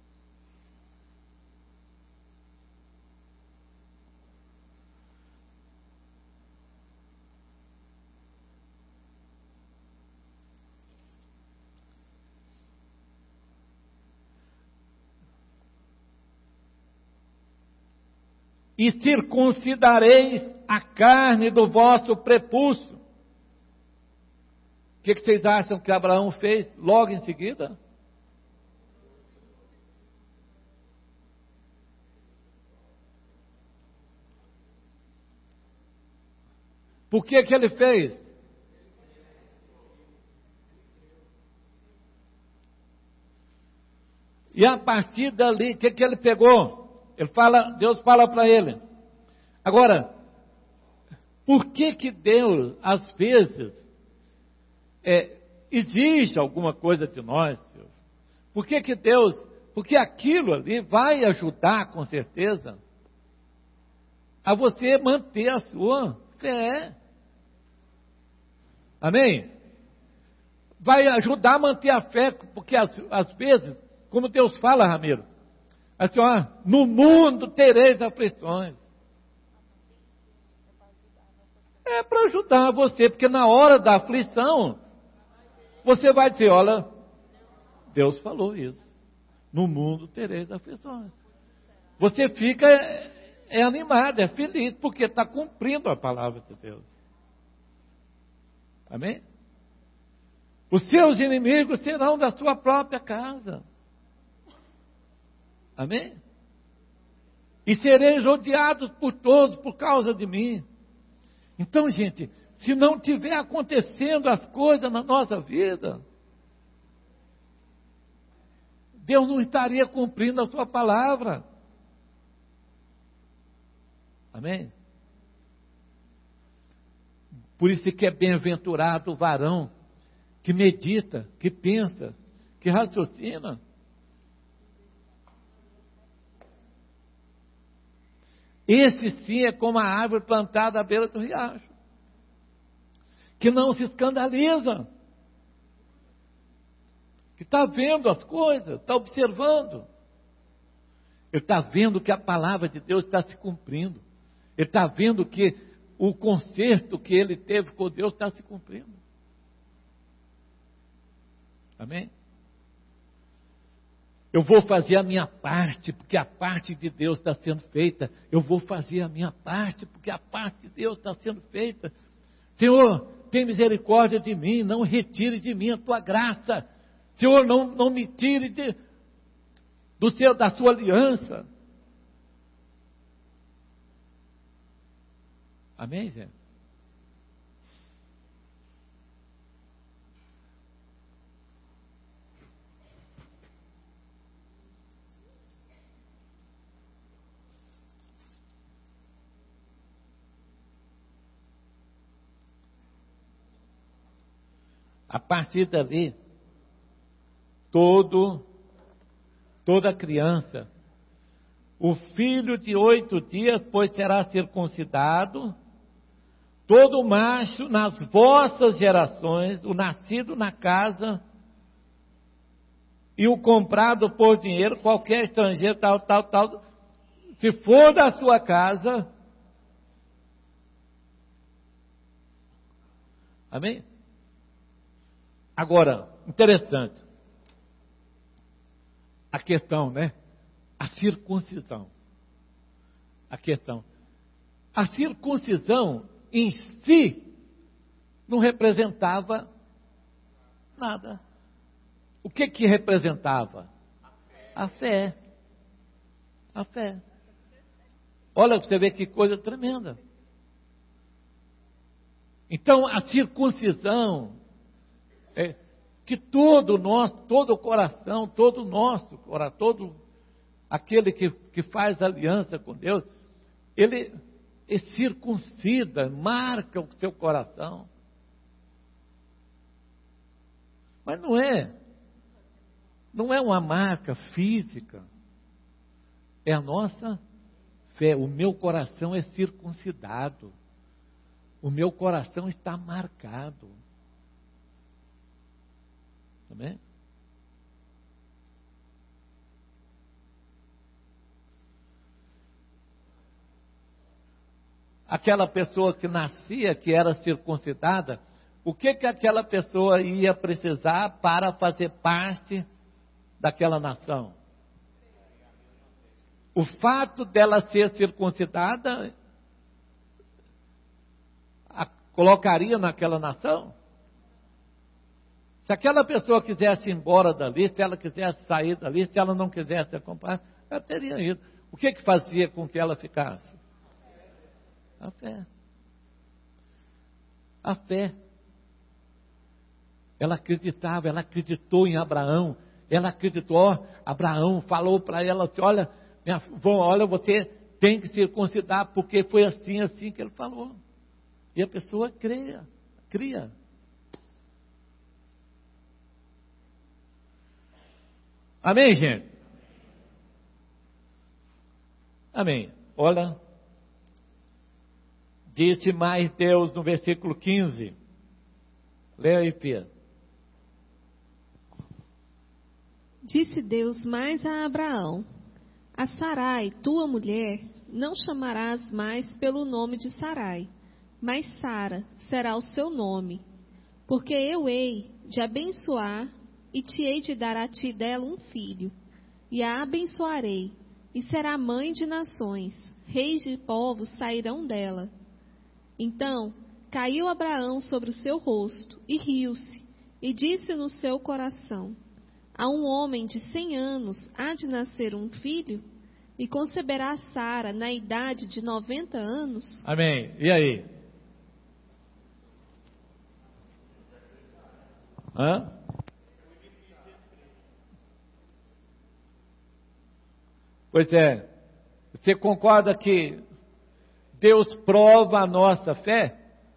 E circuncidareis a carne do vosso prepúcio. O que vocês acham que Abraão fez logo em seguida? Por que ele fez? E a partir dali, o que ele pegou? Deus fala para ele. Agora, por que Deus, às vezes, exige alguma coisa de nós? Por que Deus, porque aquilo ali vai ajudar, com certeza, a você manter a sua fé. Amém? Vai ajudar a manter a fé, porque às vezes, como Deus fala, Ramiro, assim, no mundo tereis aflições. É para ajudar você, porque na hora da aflição, você vai dizer, olha, Deus falou isso. No mundo tereis aflições. Você fica animado, é feliz, porque está cumprindo a palavra de Deus. Amém? Os seus inimigos serão da sua própria casa. Amém? E sereis odiados por todos por causa de mim. Então, gente, se não tiver acontecendo as coisas na nossa vida, Deus não estaria cumprindo a sua palavra. Amém? Por isso que é bem-aventurado o varão que medita, que pensa, que raciocina. Esse sim é como a árvore plantada à beira do riacho, que não se escandaliza, que está vendo as coisas, está observando. Ele está vendo que a palavra de Deus está se cumprindo. Ele está vendo que o concerto que ele teve com Deus está se cumprindo. Amém? Eu vou fazer a minha parte, porque a parte de Deus está sendo feita. Eu vou fazer a minha parte, porque a parte de Deus está sendo feita. Senhor, tem misericórdia de mim, não retire de mim a tua graça. Senhor, não me tire da sua aliança. Amém, gente? A partir dali, toda criança, o filho de 8 dias, pois será circuncidado, todo macho nas vossas gerações, o nascido na casa e o comprado por dinheiro, qualquer estrangeiro, tal, se for da sua casa. Amém? Agora, interessante, a questão, né? A circuncisão. A questão. A circuncisão em si não representava nada. O que representava? A fé. A fé. Olha para você ver que coisa tremenda. Então, a circuncisão, que todo o coração, todo aquele que faz aliança com Deus, ele circuncida, marca o seu coração. Mas não é uma marca física, é a nossa fé. O meu coração é circuncidado, o meu coração está marcado. Amém? Aquela pessoa que nascia, que era circuncidada, o que aquela pessoa ia precisar para fazer parte daquela nação? O fato dela ser circuncidada a colocaria naquela nação? Se aquela pessoa quisesse ir embora dali, se ela quisesse sair dali, se ela não quisesse acompanhar, ela teria ido. O que fazia com que ela ficasse? A fé. A fé. Ela acreditava, ela acreditou em Abraão. Ela acreditou, Abraão falou para ela assim, olha, você tem que circuncidar, porque foi assim que ele falou. E a pessoa cria. Amém, gente? Amém. Olha, disse mais Deus no versículo 15. Leia aí, Pedro. Disse Deus mais a Abraão: a Sarai, tua mulher, não chamarás mais pelo nome de Sarai, mas Sara será o seu nome, porque eu hei de abençoar e te hei de dar a ti dela um filho, e a abençoarei, e será mãe de nações, reis de povos sairão dela. Então caiu Abraão sobre o seu rosto e riu-se, e disse no seu coração: a um homem de 100 anos há de nascer um filho? E conceberá Sara na idade de 90 anos? Amém. E aí? Hã? Pois é. Você concorda que Deus prova a nossa fé?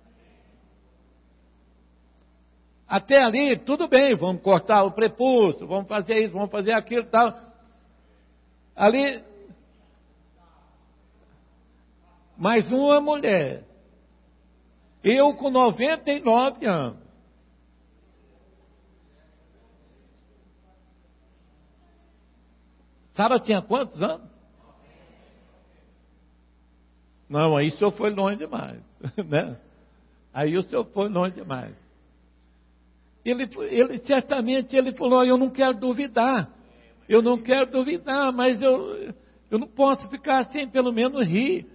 Até ali, tudo bem, vamos cortar o prepúcio, vamos fazer isso, vamos fazer aquilo e tal. Ali, mais uma mulher. Eu com 99 anos. Sara tinha quantos anos? Não, aí o senhor foi longe demais. Né? Aí o senhor foi longe demais. Ele certamente falou, eu não quero duvidar, mas eu não posso ficar sem pelo menos rir.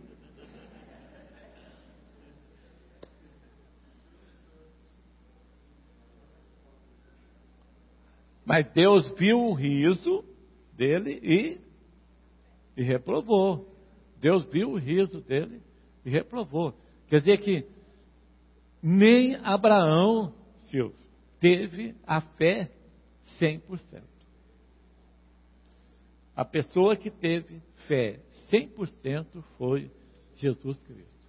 Mas Deus viu o riso dele e reprovou. Deus viu o riso dele e reprovou. Quer dizer que nem Abraão, Silvio, teve a fé 100%. A pessoa que teve fé 100% foi Jesus Cristo.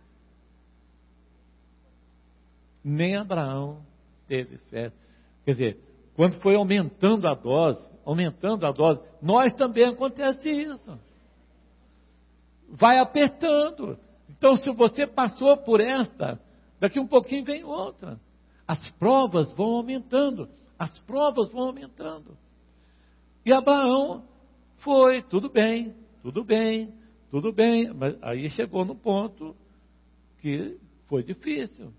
Nem Abraão teve fé. Quer dizer, quando foi aumentando a dose, nós também acontece isso. Vai apertando. Então, se você passou por esta, daqui um pouquinho vem outra. As provas vão aumentando. E Abraão foi, tudo bem. Mas aí chegou no ponto que foi difícil.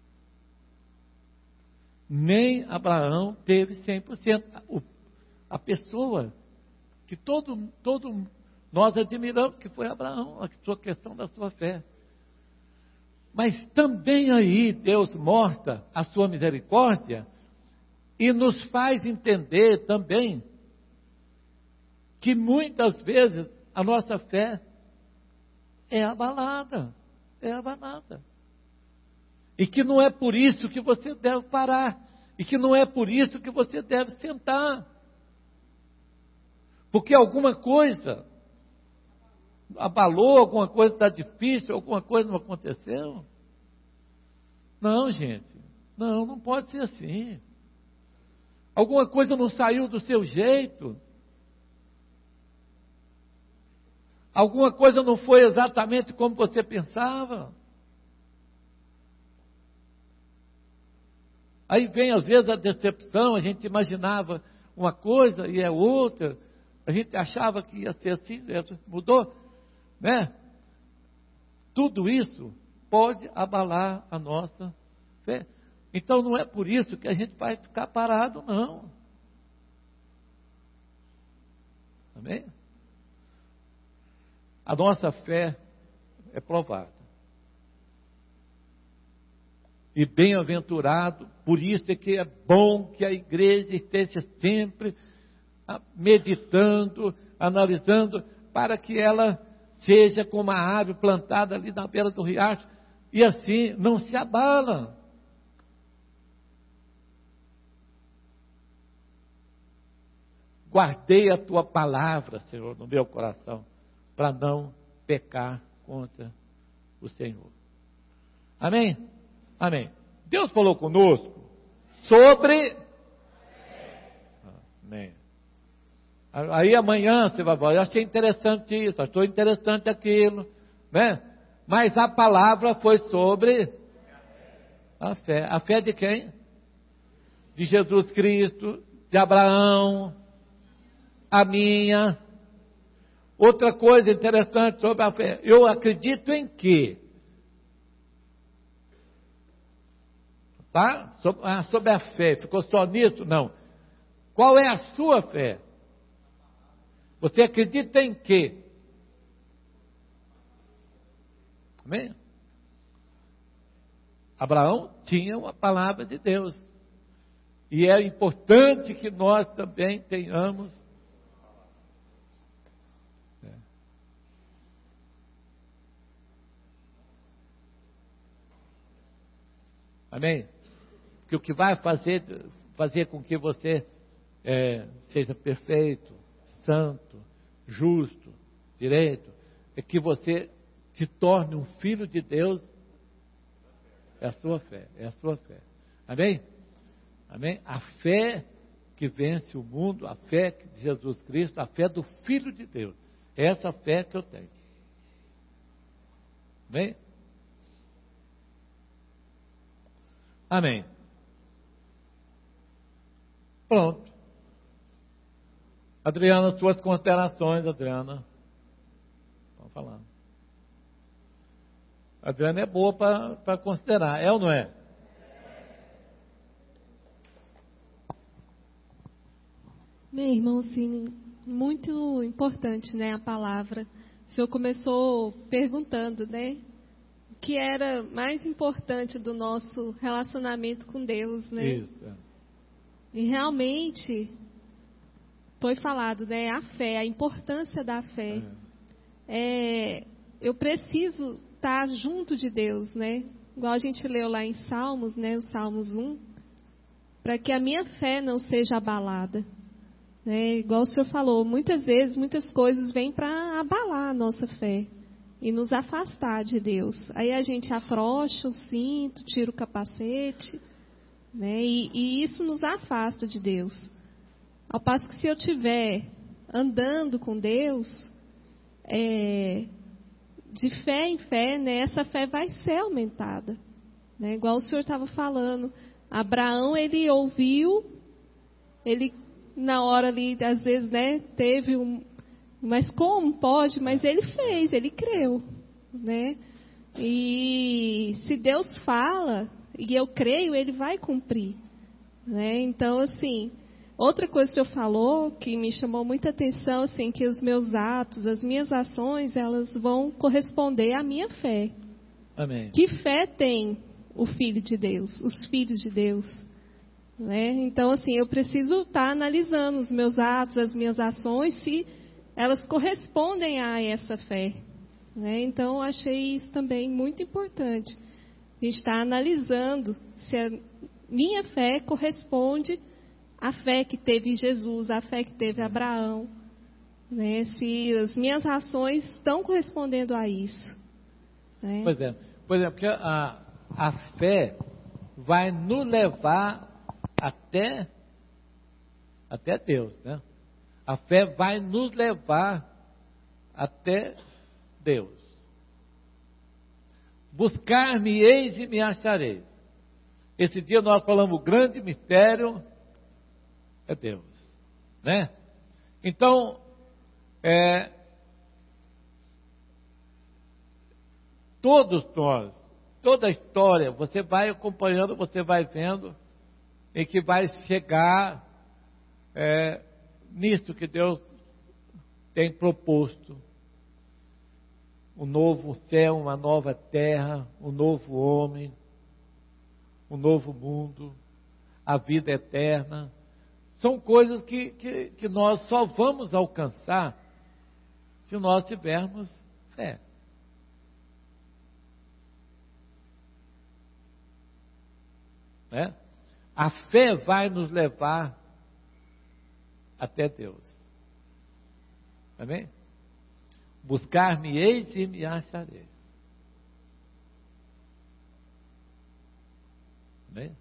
Nem Abraão teve 100%. A pessoa que todo nós admiramos, que foi Abraão, a sua questão da sua fé. Mas também aí Deus mostra a sua misericórdia E nos faz entender também que muitas vezes a nossa fé é abalada. É abalada. E que não é por isso que você deve parar. E que não é por isso que você deve sentar. Porque alguma coisa abalou, alguma coisa está difícil, alguma coisa não aconteceu. Não, gente. Não pode ser assim. Alguma coisa não saiu do seu jeito. Alguma coisa não foi exatamente como você pensava. Aí vem às vezes a decepção, a gente imaginava uma coisa e é outra. A gente achava que ia ser assim, mudou, né? Tudo isso pode abalar a nossa fé. Então não é por isso que a gente vai ficar parado, não. Amém? A nossa fé é provada. E bem-aventurado, por isso é que é bom que a igreja esteja sempre meditando, analisando, para que ela seja como a árvore plantada ali na beira do riacho, e assim não se abala. Guardei a tua palavra, Senhor, no meu coração, para não pecar contra o Senhor. Amém? Amém. Deus falou conosco sobre... Amém. Aí amanhã você vai falar, eu achei interessante isso, achei interessante aquilo, né? Mas a palavra foi sobre a fé. A fé de quem? De Jesus Cristo, de Abraão, a minha. Outra coisa interessante sobre a fé, eu acredito em quê? Tá? Sobre a fé, ficou só nisso? Não. Qual é a sua fé? Você acredita em quê? Amém? Abraão tinha uma palavra de Deus. E é importante que nós também tenhamos. Amém? Porque o que vai fazer com que você seja perfeito, santo, justo, direito, é que você se torne um filho de Deus. É a sua fé, é a sua fé. Amém? Amém? A fé que vence o mundo, a fé de Jesus Cristo, a fé do Filho de Deus. É essa fé que eu tenho. Amém? Amém. Pronto. Adriana, suas considerações, Adriana. Vamos falar. Adriana é boa para considerar, é ou não é? Meu irmão, sim, muito importante, né, a palavra. O senhor começou perguntando, né, o que era mais importante do nosso relacionamento com Deus, né? Isso. É. E realmente foi falado, né, a fé, a importância da fé. Eu preciso estar junto de Deus, né? Igual a gente leu lá em Salmos, né, o Salmos 1, para que a minha fé não seja abalada. Né? Igual o senhor falou, muitas vezes, muitas coisas vêm para abalar a nossa fé e nos afastar de Deus. Aí a gente afrouxa o cinto, tira o capacete, né? E isso nos afasta de Deus. Ao passo que se eu estiver andando com Deus, de fé em fé, né, essa fé vai ser aumentada. Né? Igual o senhor estava falando, Abraão, ele ouviu, ele na hora ali, às vezes, né, teve mas como pode? Mas ele fez, ele creu, né? E se Deus fala, e eu creio, ele vai cumprir, né? Então, assim, outra coisa que o senhor falou, que me chamou muita atenção, assim, que os meus atos, as minhas ações, elas vão corresponder à minha fé. Amém. Que fé tem o Filho de Deus, os filhos de Deus? né? Então, assim, eu preciso estar analisando os meus atos, as minhas ações, se elas correspondem a essa fé, né? Então, eu achei isso também muito importante. A gente está analisando se a minha fé corresponde à fé que teve Jesus, à fé que teve Abraão, né? Se as minhas ações estão correspondendo a isso, né? Pois é, porque a fé vai nos levar até Deus, né? A fé vai nos levar até Deus. Buscar-me-eis e me achareis. Esse dia nós falamos, o grande mistério é Deus, né? Então, todos nós, toda a história, você vai acompanhando, você vai vendo, em que vai chegar nisso que Deus tem proposto. Um novo céu, uma nova terra, um novo homem, um novo mundo, a vida eterna. São coisas que nós só vamos alcançar se nós tivermos fé. Né? A fé vai nos levar até Deus. Amém? Buscar-me-eis e me acharei. Amém?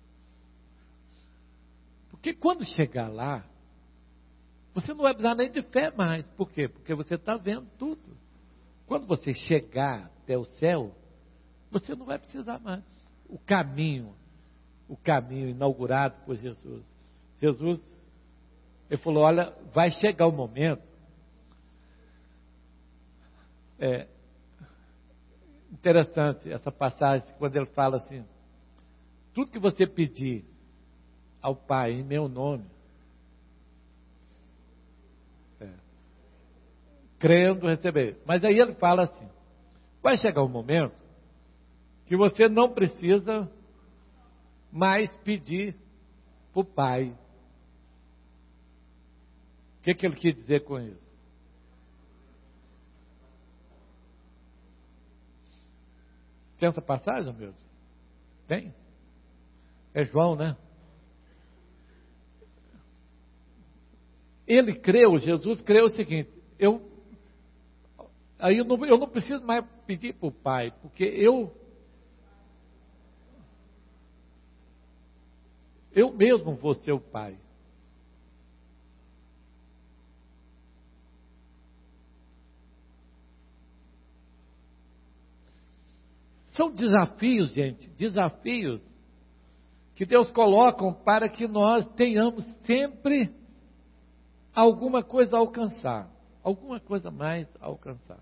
Porque quando chegar lá, você não vai precisar nem de fé mais. Por quê? Porque você está vendo tudo. Quando você chegar até o céu, você não vai precisar mais. O caminho inaugurado por Jesus. Jesus, ele falou, olha, vai chegar o momento. Interessante essa passagem, quando ele fala assim, tudo que você pedir ao Pai em meu nome, crendo, receber. Mas aí ele fala assim, vai chegar um momento que você não precisa mais pedir para o Pai. O que ele quis dizer com isso? Tem essa passagem, meu Deus? Tem? É João, né? Ele creu, Jesus creu o seguinte, eu não preciso mais pedir para o Pai, porque eu mesmo vou ser o Pai. São desafios, gente, desafios que Deus coloca para que nós tenhamos sempre alguma coisa a alcançar, alguma coisa mais a alcançar.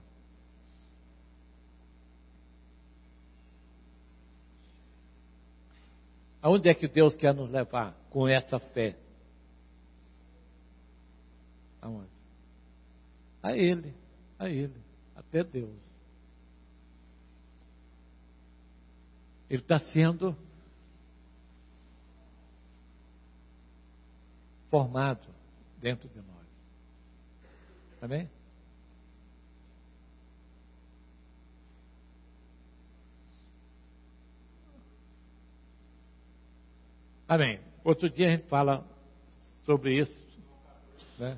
Aonde é que Deus quer nos levar com essa fé? Aonde? A Ele, até Deus. Ele está sendo formado dentro de nós. Amém? Amém. Outro dia a gente fala sobre isso, né?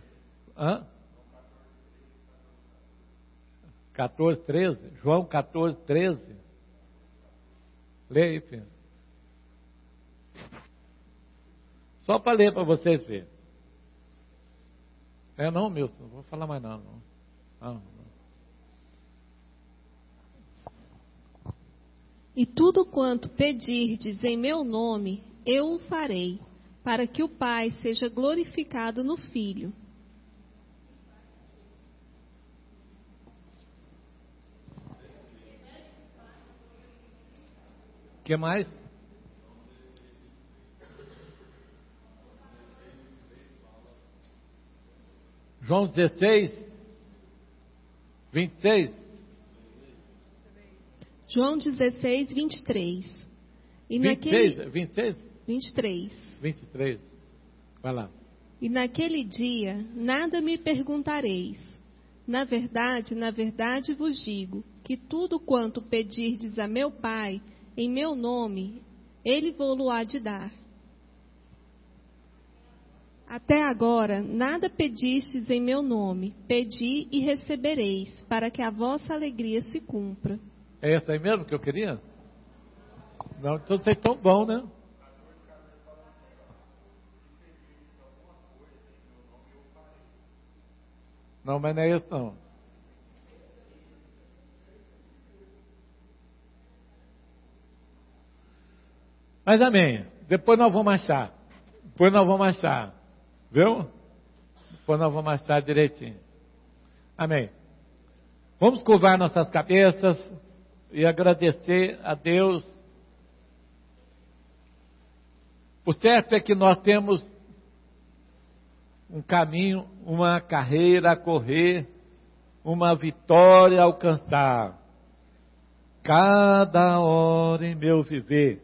14, 13, João 14, 13. Leia aí, filho. Só para ler para vocês verem. Não, Milton, não vou falar mais não. Não. E tudo quanto pedirdes em meu nome, eu o farei, para que o Pai seja glorificado no Filho. O que mais? João 16, 26. João 16, 23. E 26? 23. 23. Vai lá. E naquele dia nada me perguntareis. Na verdade vos digo, que tudo quanto pedirdes a meu Pai, em meu nome, Ele vô-lo-á de dar. Até agora, nada pedistes em meu nome. Pedi e recebereis, para que a vossa alegria se cumpra. É esse aí mesmo que eu queria? Não, então vocês estão bom, né? Não, mas não é isso não. Mas amém. Depois nós vamos achar. Viu? Depois nós vamos achar direitinho. Amém. Vamos curvar nossas cabeças e agradecer a Deus. O certo é que nós temos um caminho, uma carreira a correr, uma vitória a alcançar. Cada hora em meu viver,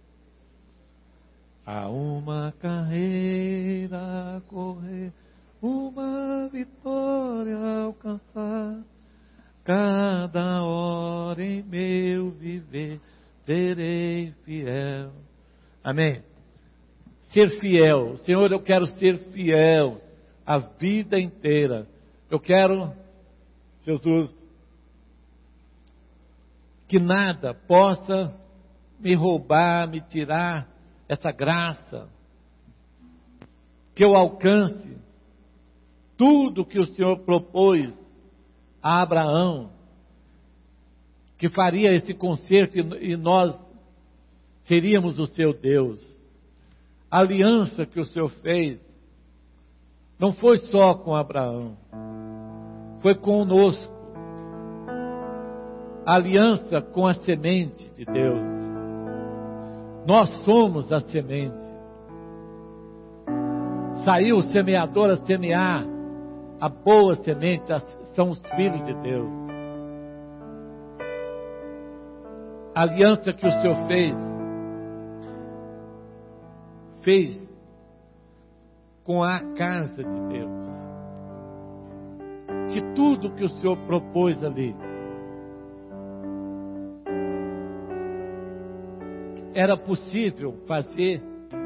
há uma carreira a correr, uma vitória a alcançar. Cada hora em meu viver, serei fiel. Amém. Ser fiel. Senhor, eu quero ser fiel a vida inteira. Eu quero, Jesus, que nada possa me roubar, me tirar essa graça. Que eu alcance tudo que o Senhor propôs a Abraão, que faria esse concerto e nós seríamos o seu Deus. A aliança que o Senhor fez não foi só com Abraão, foi conosco. A aliança com a semente de Deus. Nós somos a semente. Saiu o semeador a semear a boa semente, são os filhos de Deus. A aliança que o Senhor fez com a casa de Deus. Que tudo que o Senhor propôs ali era possível fazer.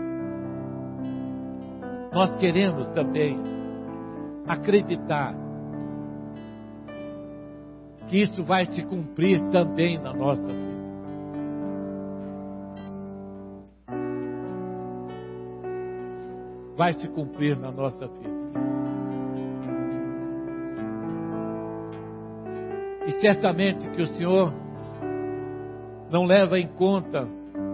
Nós queremos também acreditar que isso vai se cumprir também na nossa vida. Vai se cumprir na nossa vida. E certamente que o Senhor não leva em conta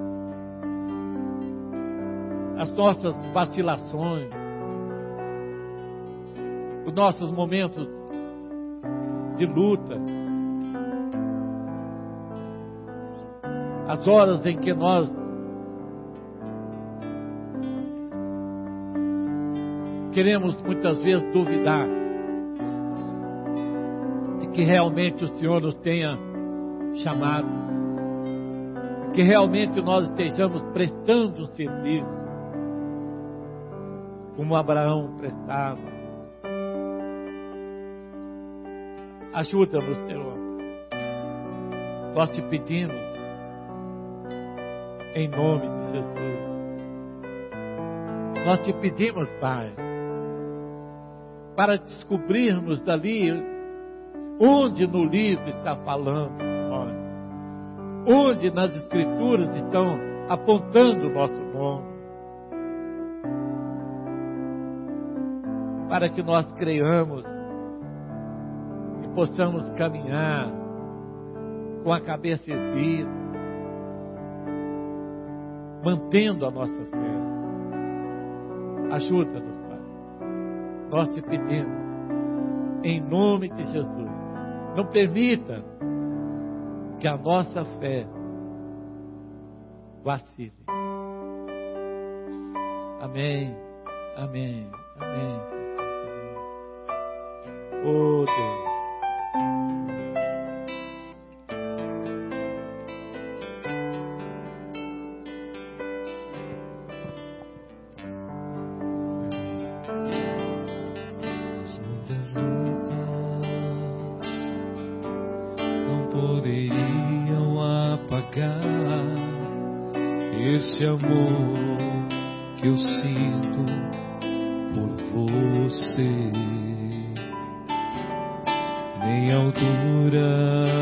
as nossas vacilações, os nossos momentos de luta, as horas em que nós queremos muitas vezes duvidar de que realmente o Senhor nos tenha chamado, que realmente nós estejamos prestando um serviço como Abraão prestava. Ajuda-nos, Senhor. Nós te pedimos em nome de Jesus. Nós te pedimos, Pai, para descobrirmos dali onde no livro está falando nós, onde nas Escrituras estão apontando o nosso nome, para que nós creiamos e possamos caminhar com a cabeça erguida, mantendo a nossa fé. Ajuda-nos, Pai. Nós te pedimos, em nome de Jesus. Não permita que a nossa fé vacile. Amém, amém, amém. Oh Deus. esse amor que eu sinto por você. Nem altura,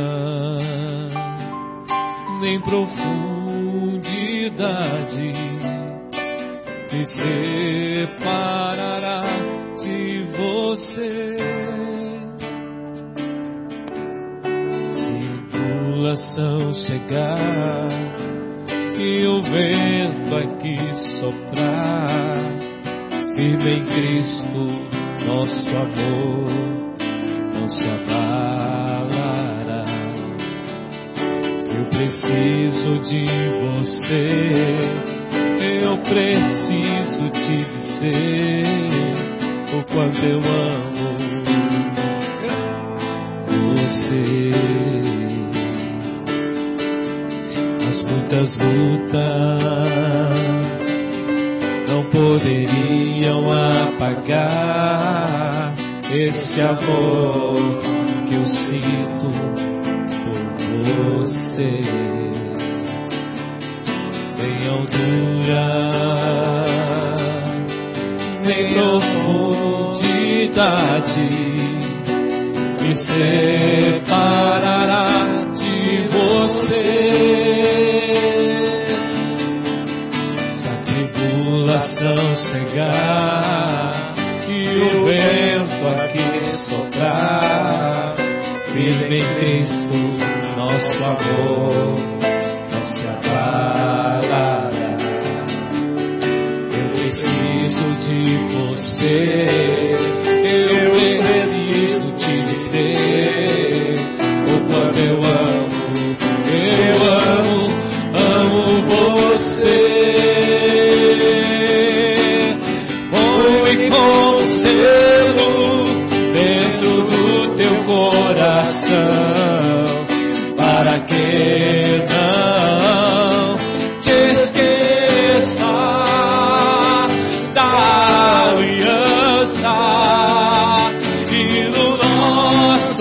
nem profundidade me separará de você. Se a tribulação chegar e o vento aqui soprar, firme em Cristo nosso amor não se abalará. Eu preciso de você, eu preciso te dizer o quanto eu amo você. As muitas lutas não poderiam apagar esse amor que eu sinto por você. Nem altura, nem profundidade me separará de você. Se a tribulação chegar e o vento aqui soprar, firme em Cristo nosso amor não se abalará. Eu preciso de você, eu preciso te dizer o quanto eu amo você. Põe como selo dentro do teu coração, para que não te esqueça da aliança e do nosso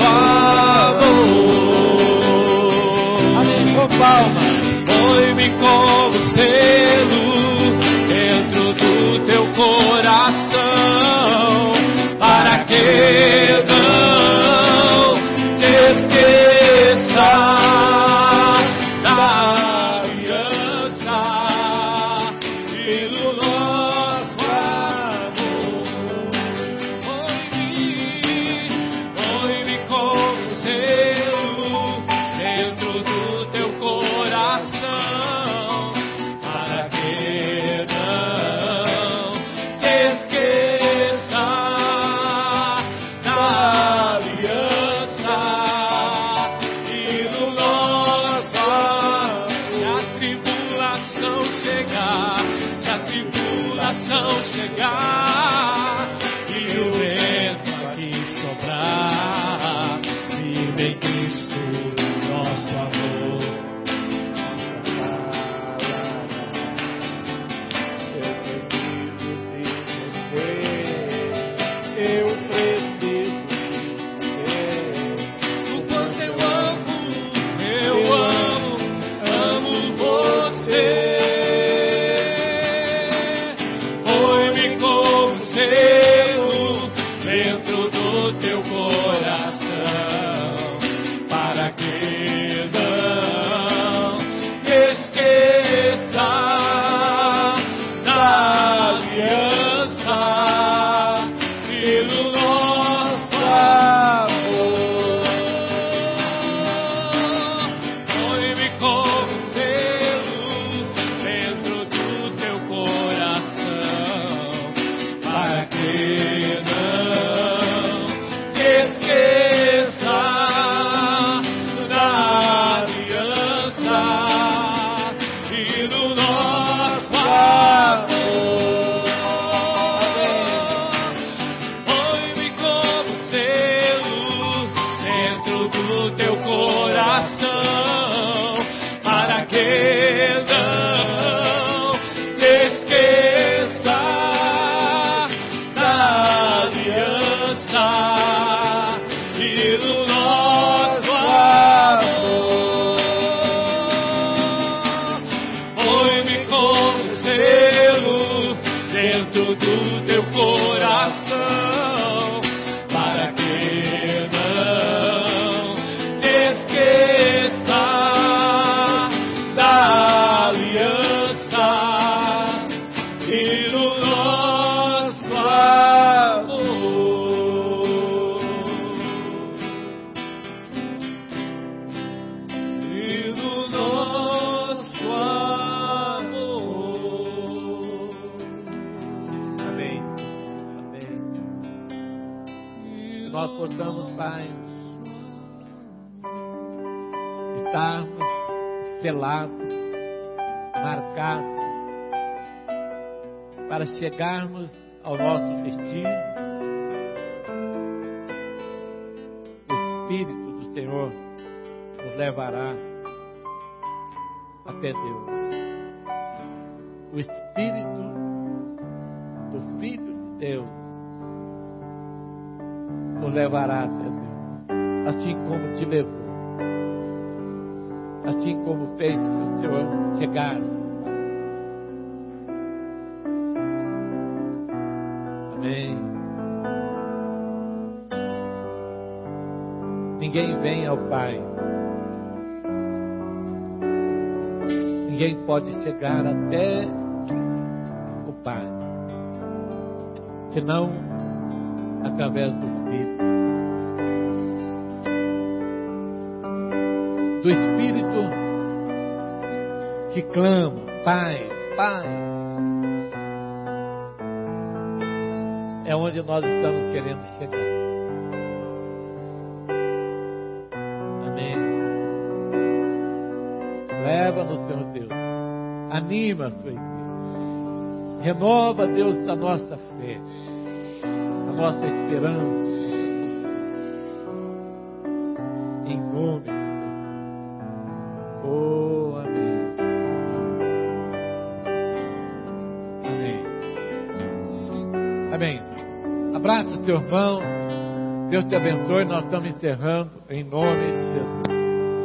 amor. Amém, com palmas. Põe-me como selo dentro do teu coração, para que não te esqueça da aliança e do nosso amor. Põe-me como selo dentro do teu coração, para que não te esqueça da aliança e do nosso amor. Se a tribulação chegar e o vento aqui soprar, firme em Cristo nosso amor. Eu preciso de você. O quanto eu amo você. Põe-me como selo dentro do teu coração, para que não te esqueça da aliança e do nosso amor. Põe-me como selo dentro do teu coração, para que não te esqueça da aliança e do nosso amor. Põe-me como selo dentro do teu coração, para que não te esqueça da aliança e do nosso amor. Põe-me como dentro do teu coração, para que não te esqueça da aliança e do nosso amor. E do nosso amor. Amém. Amém. Que nós possamos, Pai, estarmos selados, marcados, para chegarmos ao nosso destino. O Espírito do Senhor nos levará até Deus. O Espírito do Filho de Deus nos levará até Deus, assim como te levou, assim como fez que o Senhor chegasse. Amém. Ninguém vem ao Pai, ninguém pode chegar até o Pai, senão através do Filho, do Espírito que clama: Pai, Pai. É onde nós estamos querendo chegar. Amém. Leva-nos, Senhor Deus. Anima a sua igreja. Renova, Deus, a nossa fé, a nossa esperança. Em nome de Jesus. Oh, amém. Amém. Amém. Abraça o teu irmão. Deus te abençoe. Nós estamos encerrando em nome de Jesus.